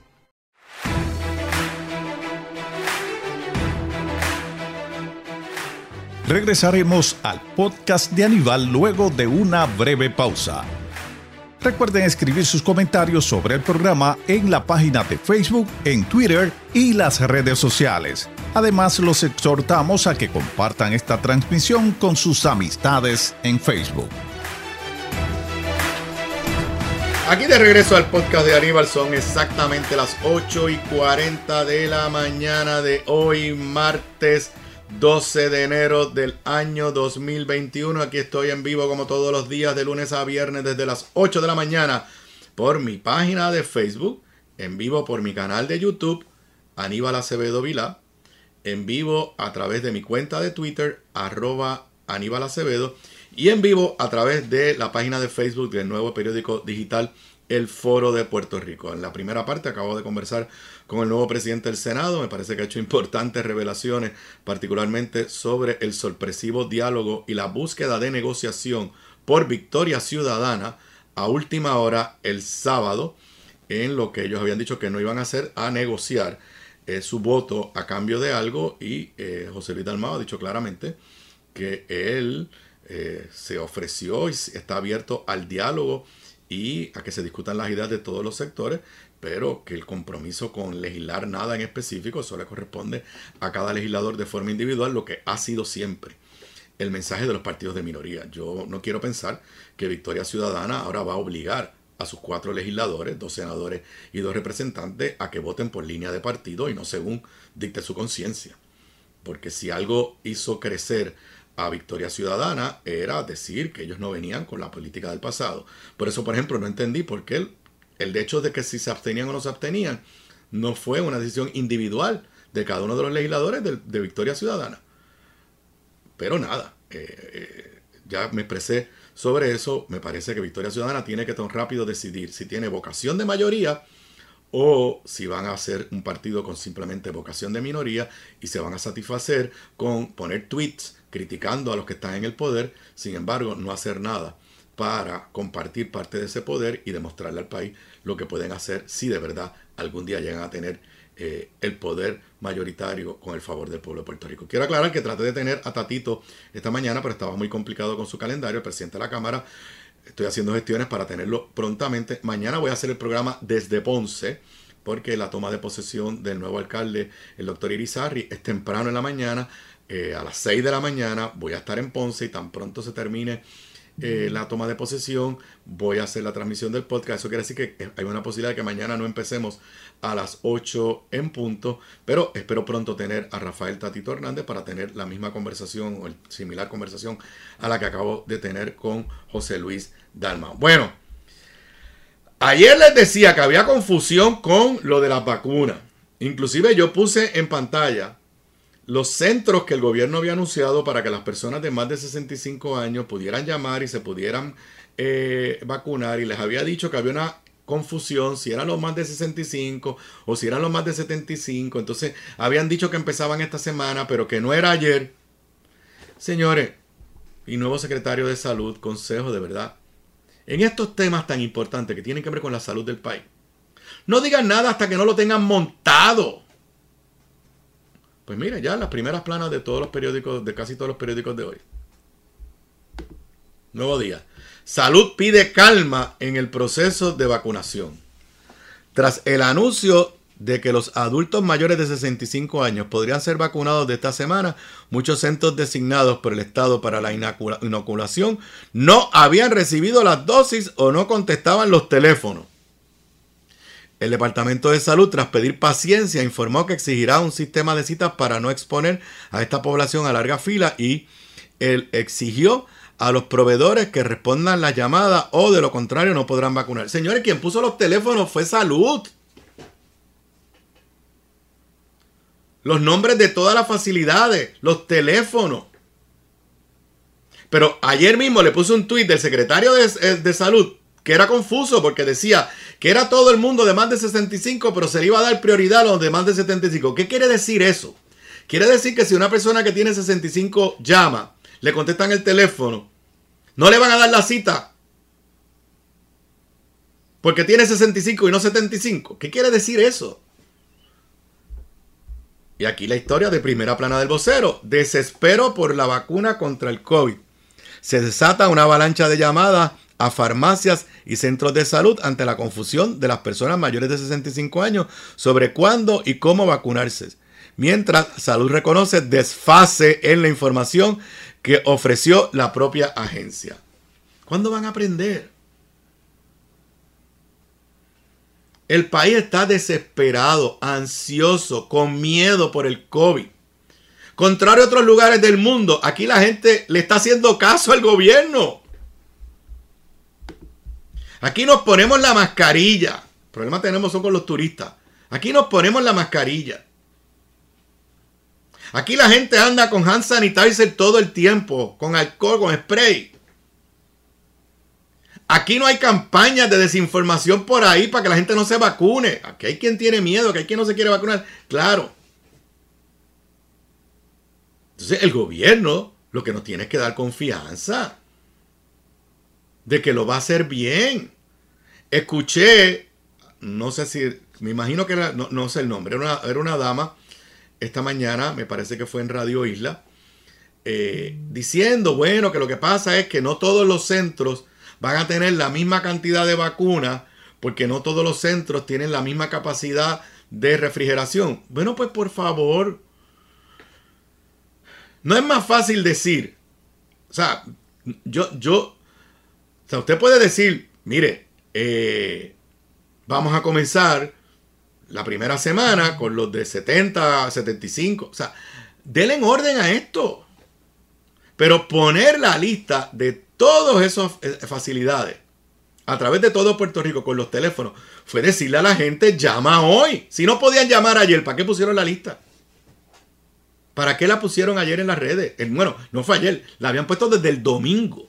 Regresaremos al podcast de Aníbal luego de una breve pausa. Recuerden escribir sus comentarios sobre el programa en la página de Facebook, en Twitter y las redes sociales. Además, los exhortamos a que compartan esta transmisión con sus amistades en Facebook. Aquí de regreso al podcast de Aníbal, son exactamente las ocho y cuarenta de la mañana de hoy, martes doce de enero del año dos mil veintiuno. Aquí estoy en vivo como todos los días de lunes a viernes desde las ocho de la mañana por mi página de Facebook, en vivo por mi canal de YouTube, Aníbal Acevedo Vilá, en vivo a través de mi cuenta de Twitter, arroba Aníbal Acevedo, y en vivo a través de la página de Facebook del nuevo periódico digital el Foro de Puerto Rico. En la primera parte acabo de conversar con el nuevo presidente del Senado. Me parece que ha hecho importantes revelaciones, particularmente sobre el sorpresivo diálogo y la búsqueda de negociación por Victoria Ciudadana a última hora el sábado, en lo que ellos habían dicho que no iban a hacer, a negociar eh, su voto a cambio de algo. Y eh, José Luis Dalmau ha dicho claramente que él eh, se ofreció y está abierto al diálogo y a que se discutan las ideas de todos los sectores, pero que el compromiso con legislar nada en específico, eso le corresponde a cada legislador de forma individual, lo que ha sido siempre el mensaje de los partidos de minoría. Yo no quiero pensar que Victoria Ciudadana ahora va a obligar a sus cuatro legisladores, dos senadores y dos representantes, a que voten por línea de partido y no según dicte su conciencia. Porque si algo hizo crecer a Victoria Ciudadana era decir que ellos no venían con la política del pasado. Por eso, por ejemplo, no entendí por qué el, el hecho de que si se abstenían o no se abstenían no fue una decisión individual de cada uno de los legisladores de, de Victoria Ciudadana. Pero nada, eh, eh, ya me expresé sobre eso. Me parece que Victoria Ciudadana tiene que tan rápido decidir si tiene vocación de mayoría o si van a hacer un partido con simplemente vocación de minoría y se van a satisfacer con poner tweets criticando a los que están en el poder, sin embargo no hacer nada para compartir parte de ese poder y demostrarle al país lo que pueden hacer si de verdad algún día llegan a tener eh, el poder mayoritario con el favor del pueblo de Puerto Rico. Quiero aclarar que traté de tener a Tatito esta mañana, pero estaba muy complicado con su calendario, el presidente de la Cámara. Estoy haciendo gestiones para tenerlo prontamente. Mañana voy a hacer el programa desde Ponce, porque la toma de posesión del nuevo alcalde, el doctor Irizarry, es temprano en la mañana. Eh, a las seis de la mañana voy a estar en Ponce y tan pronto se termine eh, la toma de posesión, voy a hacer la transmisión del podcast. Eso quiere decir que hay una posibilidad de que mañana no empecemos a las ocho en punto, pero espero pronto tener a Rafael Tatito Hernández para tener la misma conversación o el similar conversación a la que acabo de tener con José Luis Dalmau. Bueno, ayer les decía que había confusión con lo de las vacunas. Inclusive yo puse en pantalla los centros que el gobierno había anunciado para que las personas de más de sesenta y cinco años pudieran llamar y se pudieran eh, vacunar. Y les había dicho que había una confusión si eran los más de sesenta y cinco o si eran los más de setenta y cinco. Entonces habían dicho que empezaban esta semana, pero que no era ayer. Señores, y nuevo secretario de Salud, consejo de verdad, en estos temas tan importantes que tienen que ver con la salud del país, no digan nada hasta que no lo tengan montado. Pues mira, ya las primeras planas de todos los periódicos, de casi todos los periódicos de hoy. Nuevo día. Salud pide calma en el proceso de vacunación. Tras el anuncio de que los adultos mayores de sesenta y cinco años podrían ser vacunados de esta semana, muchos centros designados por el Estado para la inoculación no habían recibido las dosis o no contestaban los teléfonos. El Departamento de Salud, tras pedir paciencia, informó que exigirá un sistema de citas para no exponer a esta población a larga fila y él exigió a los proveedores que respondan las llamadas o de lo contrario no podrán vacunar. Señores, quien puso los teléfonos fue Salud. Los nombres de todas las facilidades, los teléfonos. Pero ayer mismo le puse un tuit del secretario de, de Salud que era confuso porque decía que era todo el mundo de más de sesenta y cinco, pero se le iba a dar prioridad a los de más de setenta y cinco. ¿Qué quiere decir eso? Quiere decir que si una persona que tiene sesenta y cinco llama, le contestan el teléfono, no le van a dar la cita porque tiene sesenta y cinco y no setenta y cinco. ¿Qué quiere decir eso? Y aquí la historia de primera plana del vocero. Desespero por la vacuna contra el COVID. Se desata una avalancha de llamadas a farmacias y centros de salud ante la confusión de las personas mayores de sesenta y cinco años sobre cuándo y cómo vacunarse. Mientras Salud reconoce desfase en la información que ofreció la propia agencia. ¿Cuándo van a aprender? El país está desesperado, ansioso, con miedo por el COVID. Contrario a otros lugares del mundo, aquí la gente le está haciendo caso al gobierno. Aquí nos ponemos la mascarilla. El problema tenemos son con los turistas. Aquí nos ponemos la mascarilla. Aquí la gente anda con hand sanitizer todo el tiempo, con alcohol, con spray. Aquí no hay campañas de desinformación por ahí para que la gente no se vacune. Aquí hay quien tiene miedo, que hay quien no se quiere vacunar. Claro. Entonces el gobierno lo que nos tiene es que dar confianza de que lo va a hacer bien. Escuché, no sé si, me imagino que era, no, no sé el nombre, era una, era una dama esta mañana, me parece que fue en Radio Isla, eh, diciendo, bueno, que lo que pasa es que no todos los centros van a tener la misma cantidad de vacunas porque no todos los centros tienen la misma capacidad de refrigeración. Bueno, pues por favor, no es más fácil decir, o sea, yo, yo, o sea, usted puede decir, mire, eh, vamos a comenzar la primera semana con los de setenta, setenta y cinco, o sea, denle en orden a esto, pero poner la lista de todas esas facilidades a través de todo Puerto Rico con los teléfonos fue decirle a la gente, llama hoy. Si no podían llamar ayer, ¿para qué pusieron la lista? ¿Para qué la pusieron ayer en las redes? El, bueno, no fue ayer, la habían puesto desde el domingo.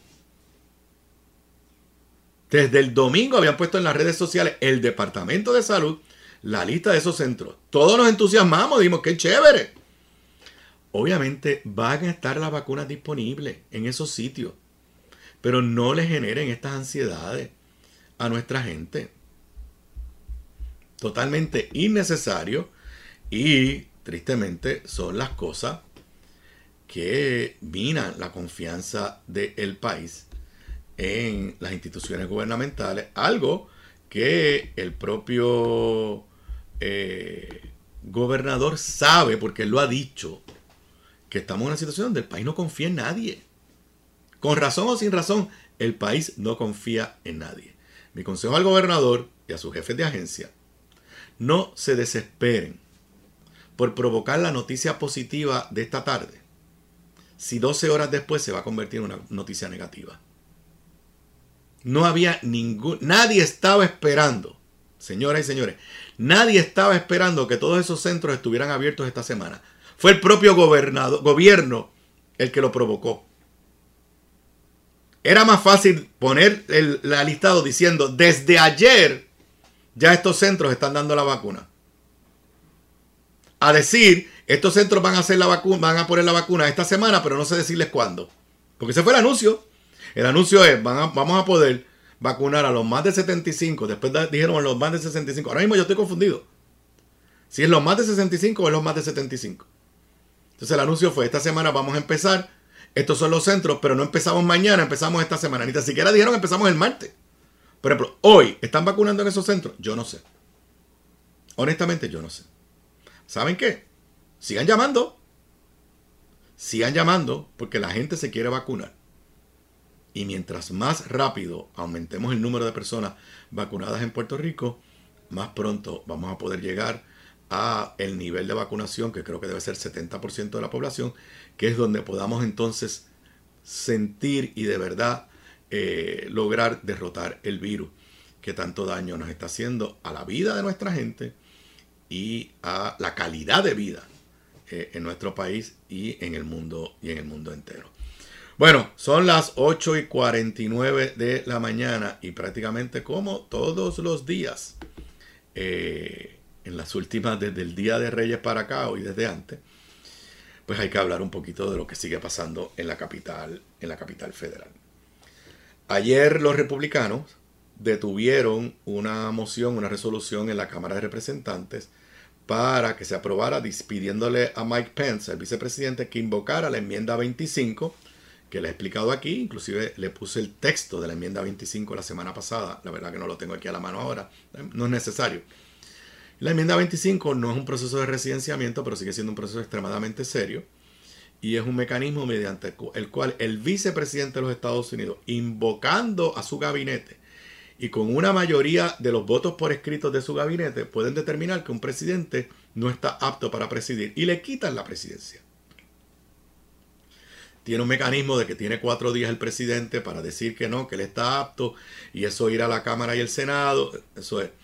Desde el domingo habían puesto en las redes sociales el Departamento de Salud la lista de esos centros. Todos nos entusiasmamos, dijimos, ¡qué chévere! Obviamente van a estar las vacunas disponibles en esos sitios, pero no le generen estas ansiedades a nuestra gente. Totalmente innecesario y tristemente son las cosas que minan la confianza del país en las instituciones gubernamentales, algo que el propio eh, gobernador sabe, porque él lo ha dicho, que estamos en una situación donde el país no confía en nadie. Con razón o sin razón, el país no confía en nadie. Mi consejo al gobernador y a sus jefes de agencia, no se desesperen por provocar la noticia positiva de esta tarde, si doce horas después se va a convertir en una noticia negativa. No había ningún, nadie estaba esperando, señoras y señores, nadie estaba esperando que todos esos centros estuvieran abiertos esta semana. Fue el propio gobernador, gobierno el que lo provocó. Era más fácil poner el la listado diciendo, desde ayer ya estos centros están dando la vacuna. A decir, estos centros van a hacer la vacuna, van a poner la vacuna esta semana, pero no sé decirles cuándo. Porque ese fue el anuncio. El anuncio es, van a, vamos a poder vacunar a los más de setenta y cinco. Después de, dijeron a los más de sesenta y cinco. Ahora mismo yo estoy confundido. Si es los más de sesenta y cinco o es los más de setenta y cinco. Entonces el anuncio fue, esta semana vamos a empezar. Estos son los centros, pero no empezamos mañana, empezamos esta semana. Ni siquiera dijeron empezamos el martes. Por ejemplo, hoy, ¿están vacunando en esos centros? Yo no sé. Honestamente, yo no sé. ¿Saben qué? Sigan llamando. Sigan llamando porque la gente se quiere vacunar. Y mientras más rápido aumentemos el número de personas vacunadas en Puerto Rico, más pronto vamos a poder llegar a el nivel de vacunación, que creo que debe ser setenta por ciento de la población, que es donde podamos entonces sentir y de verdad eh, lograr derrotar el virus que tanto daño nos está haciendo a la vida de nuestra gente y a la calidad de vida eh, en nuestro país y en el mundo y en el mundo entero. Bueno, son las ocho y cuarenta y nueve de la mañana y prácticamente como todos los días, eh, en las últimas, desde el Día de Reyes para acá y desde antes, pues hay que hablar un poquito de lo que sigue pasando en la capital, en la capital federal. Ayer los republicanos detuvieron una moción, una resolución en la Cámara de Representantes para que se aprobara pidiéndole a Mike Pence, el vicepresidente, que invocara la enmienda veinticinco, que le he explicado aquí, inclusive le puse el texto de la enmienda veinticinco la semana pasada, la verdad que no lo tengo aquí a la mano ahora, no es necesario. La enmienda veinticinco no es un proceso de residenciamiento, pero sigue siendo un proceso extremadamente serio, y es un mecanismo mediante el cual el vicepresidente de los Estados Unidos, invocando a su gabinete, y con una mayoría de los votos por escrito de su gabinete, pueden determinar que un presidente no está apto para presidir, y le quitan la presidencia. Tiene un mecanismo de que tiene cuatro días el presidente para decir que no, que él está apto, y eso ir a la Cámara y el Senado, eso es.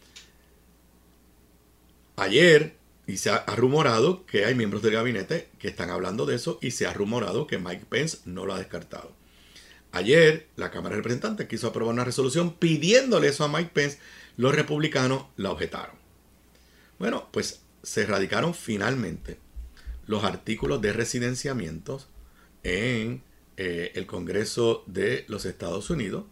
Ayer, y se ha, ha rumorado que hay miembros del gabinete que están hablando de eso, y se ha rumorado que Mike Pence no lo ha descartado. Ayer la Cámara de Representantes quiso aprobar una resolución pidiéndole eso a Mike Pence. Los republicanos la objetaron. Bueno, pues se erradicaron finalmente los artículos de residenciamientos en eh, el Congreso de los Estados Unidos.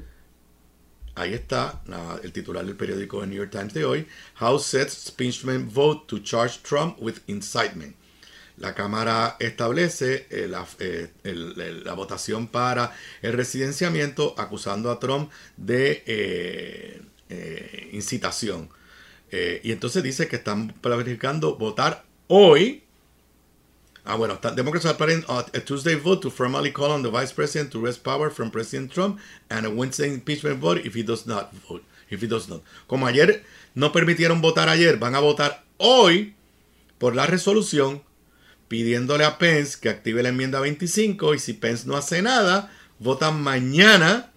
Ahí está la, el titular del periódico The New York Times de hoy. House sets impeachment vote to charge Trump with incitement. La Cámara establece eh, la, eh, el, el, la votación para el residenciamiento acusando a Trump de eh, eh, incitación. Eh, y entonces dice que están planificando votar hoy. Ah, bueno, Democrats are planning a Tuesday vote to formally call on the Vice President to wrest power from President Trump and a Wednesday impeachment vote if he does not vote. If he does not. Como ayer no permitieron votar ayer, van a votar hoy por la resolución pidiéndole a Pence que active la enmienda veinticinco, y si Pence no hace nada, votan mañana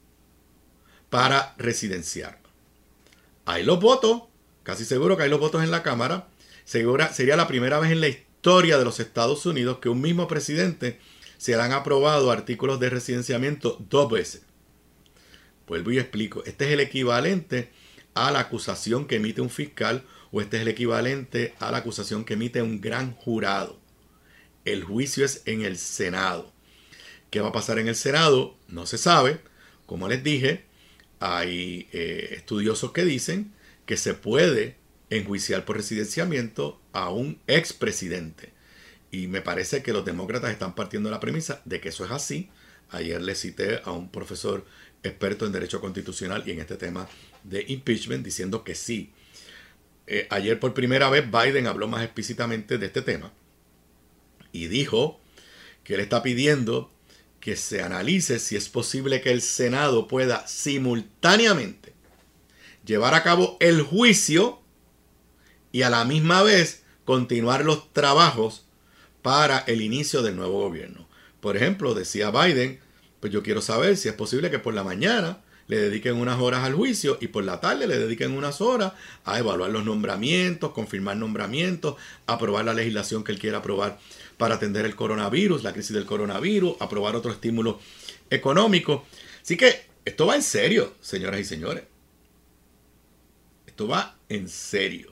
para residenciarlo. Hay los votos, casi seguro que hay los votos en la Cámara. Segura, sería la primera vez en la historia de los Estados Unidos que un mismo presidente se le han aprobado artículos de residenciamiento dos veces. Vuelvo y explico. Este es el equivalente a la acusación que emite un fiscal, o este es el equivalente a la acusación que emite un gran jurado. El juicio es en el Senado. ¿Qué va a pasar en el Senado? No se sabe. Como les dije, hay eh, estudiosos que dicen que se puede enjuiciar por residenciamiento a un expresidente. Y me parece que los demócratas están partiendo de la premisa de que eso es así. Ayer le cité a un profesor experto en Derecho Constitucional y en este tema de impeachment diciendo que sí. Eh, ayer por primera vez Biden habló más explícitamente de este tema y dijo que él está pidiendo que se analice si es posible que el Senado pueda simultáneamente llevar a cabo el juicio y a la misma vez continuar los trabajos para el inicio del nuevo gobierno. Por ejemplo, decía Biden, pues yo quiero saber si es posible que por la mañana le dediquen unas horas al juicio y por la tarde le dediquen unas horas a evaluar los nombramientos, confirmar nombramientos, aprobar la legislación que él quiera aprobar para atender el coronavirus, la crisis del coronavirus, aprobar otro estímulo económico. Así que esto va en serio, señoras y señores. Esto va en serio.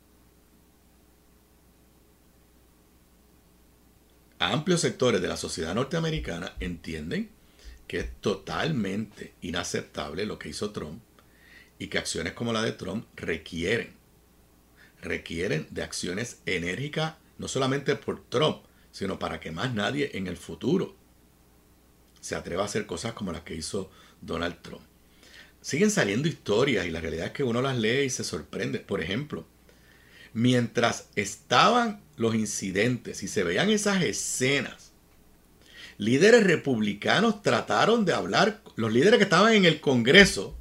Amplios sectores de la sociedad norteamericana entienden que es totalmente inaceptable lo que hizo Trump y que acciones como la de Trump requieren, requieren de acciones enérgicas, no solamente por Trump, sino para que más nadie en el futuro se atreva a hacer cosas como las que hizo Donald Trump. Siguen saliendo historias y la realidad es que uno las lee y se sorprende. Por ejemplo, mientras estaban los incidentes y se veían esas escenas, líderes republicanos trataron de hablar, los líderes que estaban en el Congreso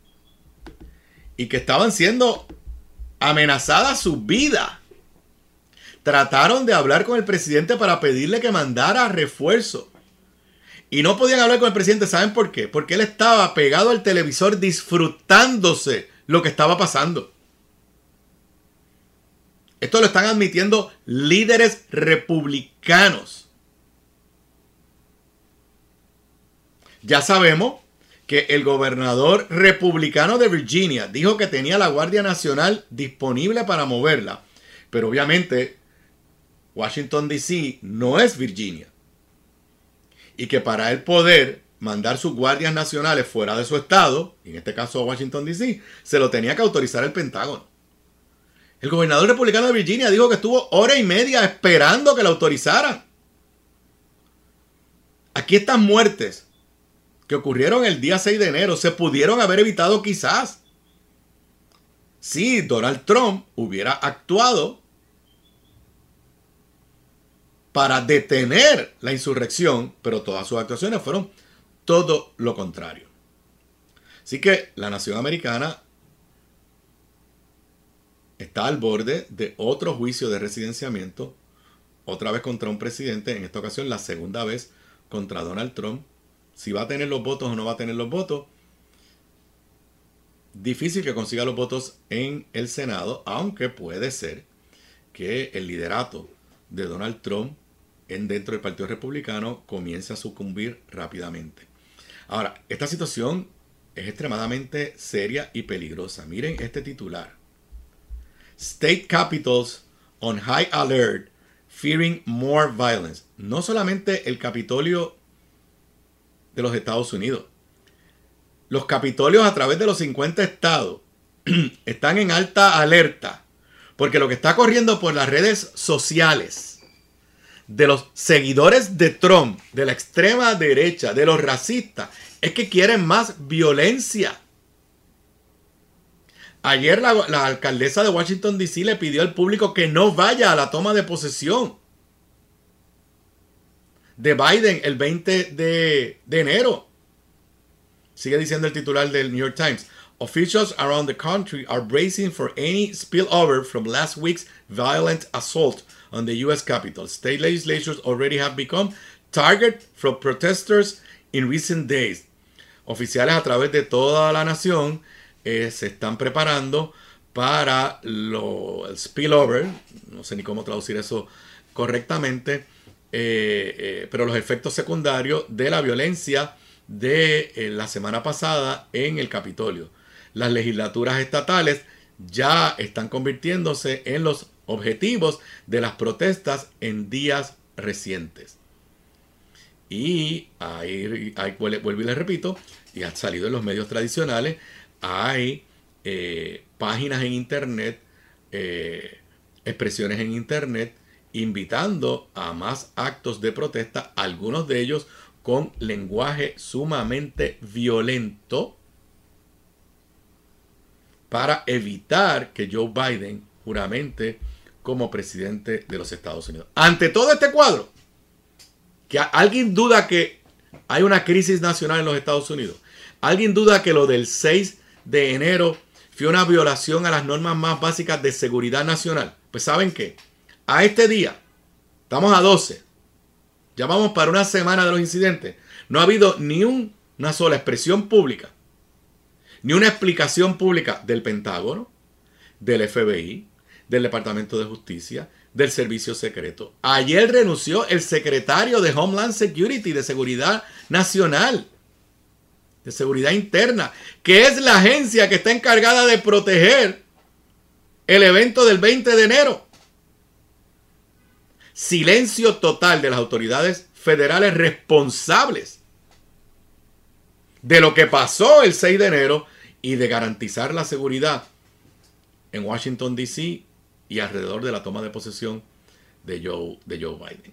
y que estaban siendo amenazadas sus vidas, trataron de hablar con el presidente para pedirle que mandara refuerzo. Y no podían hablar con el presidente, ¿saben por qué? Porque él estaba pegado al televisor disfrutándose lo que estaba pasando. Esto lo están admitiendo líderes republicanos. Ya sabemos que el gobernador republicano de Virginia dijo que tenía la Guardia Nacional disponible para moverla. Pero obviamente Washington D C no es Virginia. Y que para él poder mandar sus guardias nacionales fuera de su estado, en este caso Washington D C, se lo tenía que autorizar el Pentágono. El gobernador republicano de Virginia dijo que estuvo hora y media esperando que la autorizaran. Aquí estas muertes que ocurrieron el día seis de enero se pudieron haber evitado quizás si Donald Trump hubiera actuado para detener la insurrección, pero todas sus actuaciones fueron todo lo contrario. Así que la nación americana está al borde de otro juicio de residenciamiento, otra vez contra un presidente, en esta ocasión la segunda vez contra Donald Trump. Si va a tener los votos o no va a tener los votos, difícil que consiga los votos en el Senado, aunque puede ser que el liderato de Donald Trump en dentro del Partido Republicano comience a sucumbir rápidamente. Ahora, esta situación es extremadamente seria y peligrosa. Miren este titular. State capitals on high alert, fearing more violence. No solamente el Capitolio de los Estados Unidos. Los capitolios a través de los cincuenta estados están en alta alerta. Porque lo que está corriendo por las redes sociales de los seguidores de Trump, de la extrema derecha, de los racistas, es que quieren más violencia. Ayer la, la alcaldesa de Washington, D C le pidió al público que no vaya a la toma de posesión de Biden el veinte de enero. Sigue diciendo el titular del New York Times. Officials around the country are bracing for any spillover from last week's violent assault on the U S Capitol. State legislatures already have become target for protesters in recent days. Oficiales a través de toda la nación eh, se están preparando para lo, el spillover, no sé ni cómo traducir eso correctamente, eh, eh, pero los efectos secundarios de la violencia de eh, la semana pasada en el Capitolio. Las legislaturas estatales ya están convirtiéndose en los objetivos de las protestas en días recientes. Y ahí, ahí vuelvo y les repito, y ha salido en los medios tradicionales, hay eh, páginas en internet, eh, expresiones en internet, invitando a más actos de protesta, algunos de ellos con lenguaje sumamente violento, para evitar que Joe Biden juramente como presidente de los Estados Unidos. Ante todo este cuadro, que alguien duda que hay una crisis nacional en los Estados Unidos, alguien duda que lo del seis de enero fue una violación a las normas más básicas de seguridad nacional. Pues ¿saben qué? A este día, estamos a doce, ya vamos para una semana de los incidentes, no ha habido ni un, una sola expresión pública, ni una explicación pública del Pentágono, del F B I, del Departamento de Justicia, del Servicio Secreto. Ayer renunció el secretario de Homeland Security, de Seguridad Nacional, de Seguridad Interna, que es la agencia que está encargada de proteger el evento del veinte de enero. Silencio total de las autoridades federales responsables de lo que pasó el seis de enero y de garantizar la seguridad en Washington, D C y alrededor de la toma de posesión de Joe, de Joe Biden.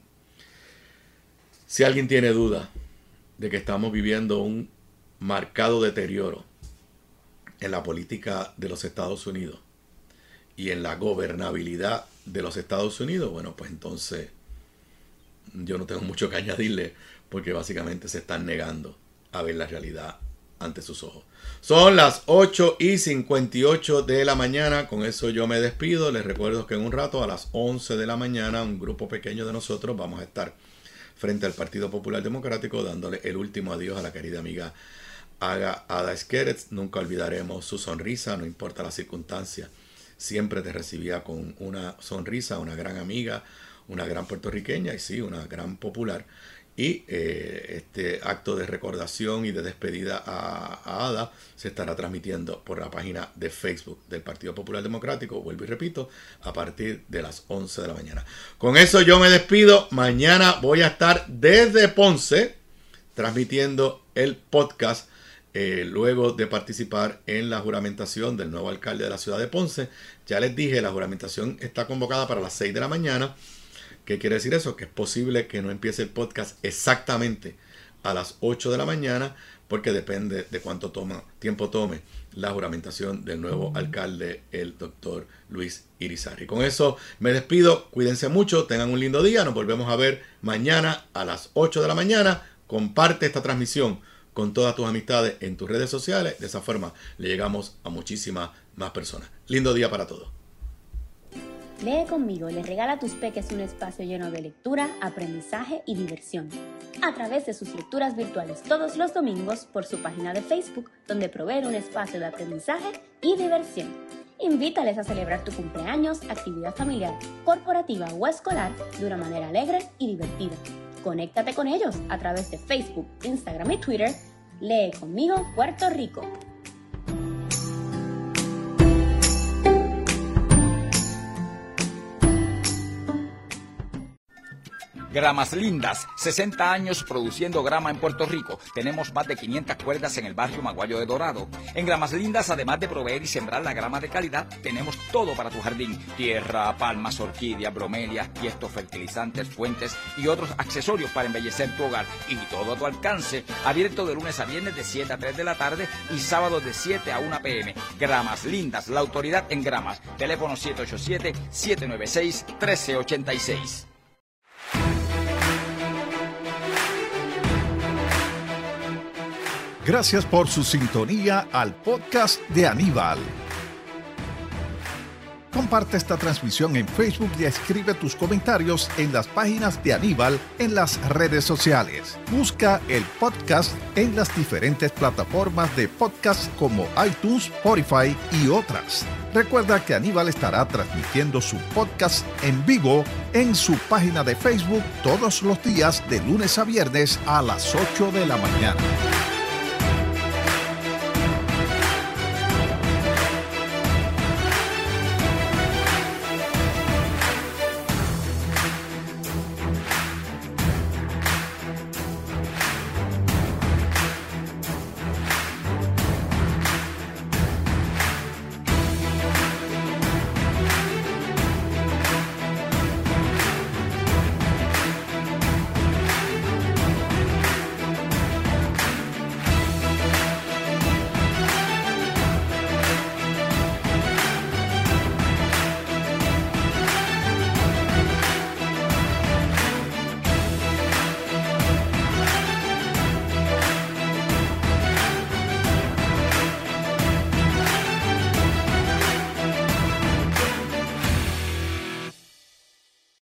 Si alguien tiene duda de que estamos viviendo un marcado deterioro en la política de los Estados Unidos y en la gobernabilidad de los Estados Unidos, bueno, pues entonces yo no tengo mucho que añadirle, porque básicamente se están negando a ver la realidad ante sus ojos. Son las ocho y cincuenta y ocho de la mañana. Con eso yo me despido. Les recuerdo que en un rato, a las once de la mañana, un grupo pequeño de nosotros vamos a estar frente al Partido Popular Democrático dándole el último adiós a la querida amiga Aga Ada Esquerez. Nunca olvidaremos su sonrisa, no importa la circunstancia. Siempre te recibía con una sonrisa, una gran amiga, una gran puertorriqueña y sí, una gran popular. Y eh, este acto de recordación y de despedida a, a Ada se estará transmitiendo por la página de Facebook del Partido Popular Democrático, vuelvo y repito, a partir de las once de la mañana. Con eso yo me despido. Mañana voy a estar desde Ponce transmitiendo el podcast eh, luego de participar en la juramentación del nuevo alcalde de la ciudad de Ponce. Ya les dije, la juramentación está convocada para las seis de la mañana. ¿Qué quiere decir eso? Que es posible que no empiece el podcast exactamente a las ocho de la mañana, porque depende de cuánto toma, tiempo tome la juramentación del nuevo alcalde, el doctor Luis Irizarry. Con eso me despido. Cuídense mucho, tengan un lindo día. Nos volvemos a ver mañana a las ocho de la mañana. Comparte esta transmisión con todas tus amistades en tus redes sociales. De esa forma le llegamos a muchísimas más personas. Lindo día para todos. Lee conmigo les regala a tus peques un espacio lleno de lectura, aprendizaje y diversión, a través de sus lecturas virtuales todos los domingos por su página de Facebook, donde provee un espacio de aprendizaje y diversión. Invítales a celebrar tu cumpleaños, actividad familiar, corporativa o escolar de una manera alegre y divertida. Conéctate con ellos a través de Facebook, Instagram y Twitter. Lee conmigo Puerto Rico. Gramas Lindas, sesenta años produciendo grama en Puerto Rico. Tenemos más de quinientas cuerdas en el barrio Maguayo de Dorado. En Gramas Lindas, además de proveer y sembrar la grama de calidad, tenemos todo para tu jardín. Tierra, palmas, orquídeas, bromelias, tiestos, fertilizantes, fuentes y otros accesorios para embellecer tu hogar. Y todo a tu alcance. Abierto de lunes a viernes de siete a tres de la tarde y sábados de siete a una p m Gramas Lindas, la autoridad en gramas. Teléfono siete ocho siete, siete nueve seis, uno tres ocho seis. Gracias por su sintonía al podcast de Aníbal. Comparte esta transmisión en Facebook y escribe tus comentarios en las páginas de Aníbal en las redes sociales. Busca el podcast en las diferentes plataformas de podcast como iTunes, Spotify y otras. Recuerda que Aníbal estará transmitiendo su podcast en vivo en su página de Facebook todos los días de lunes a viernes a las ocho de la mañana.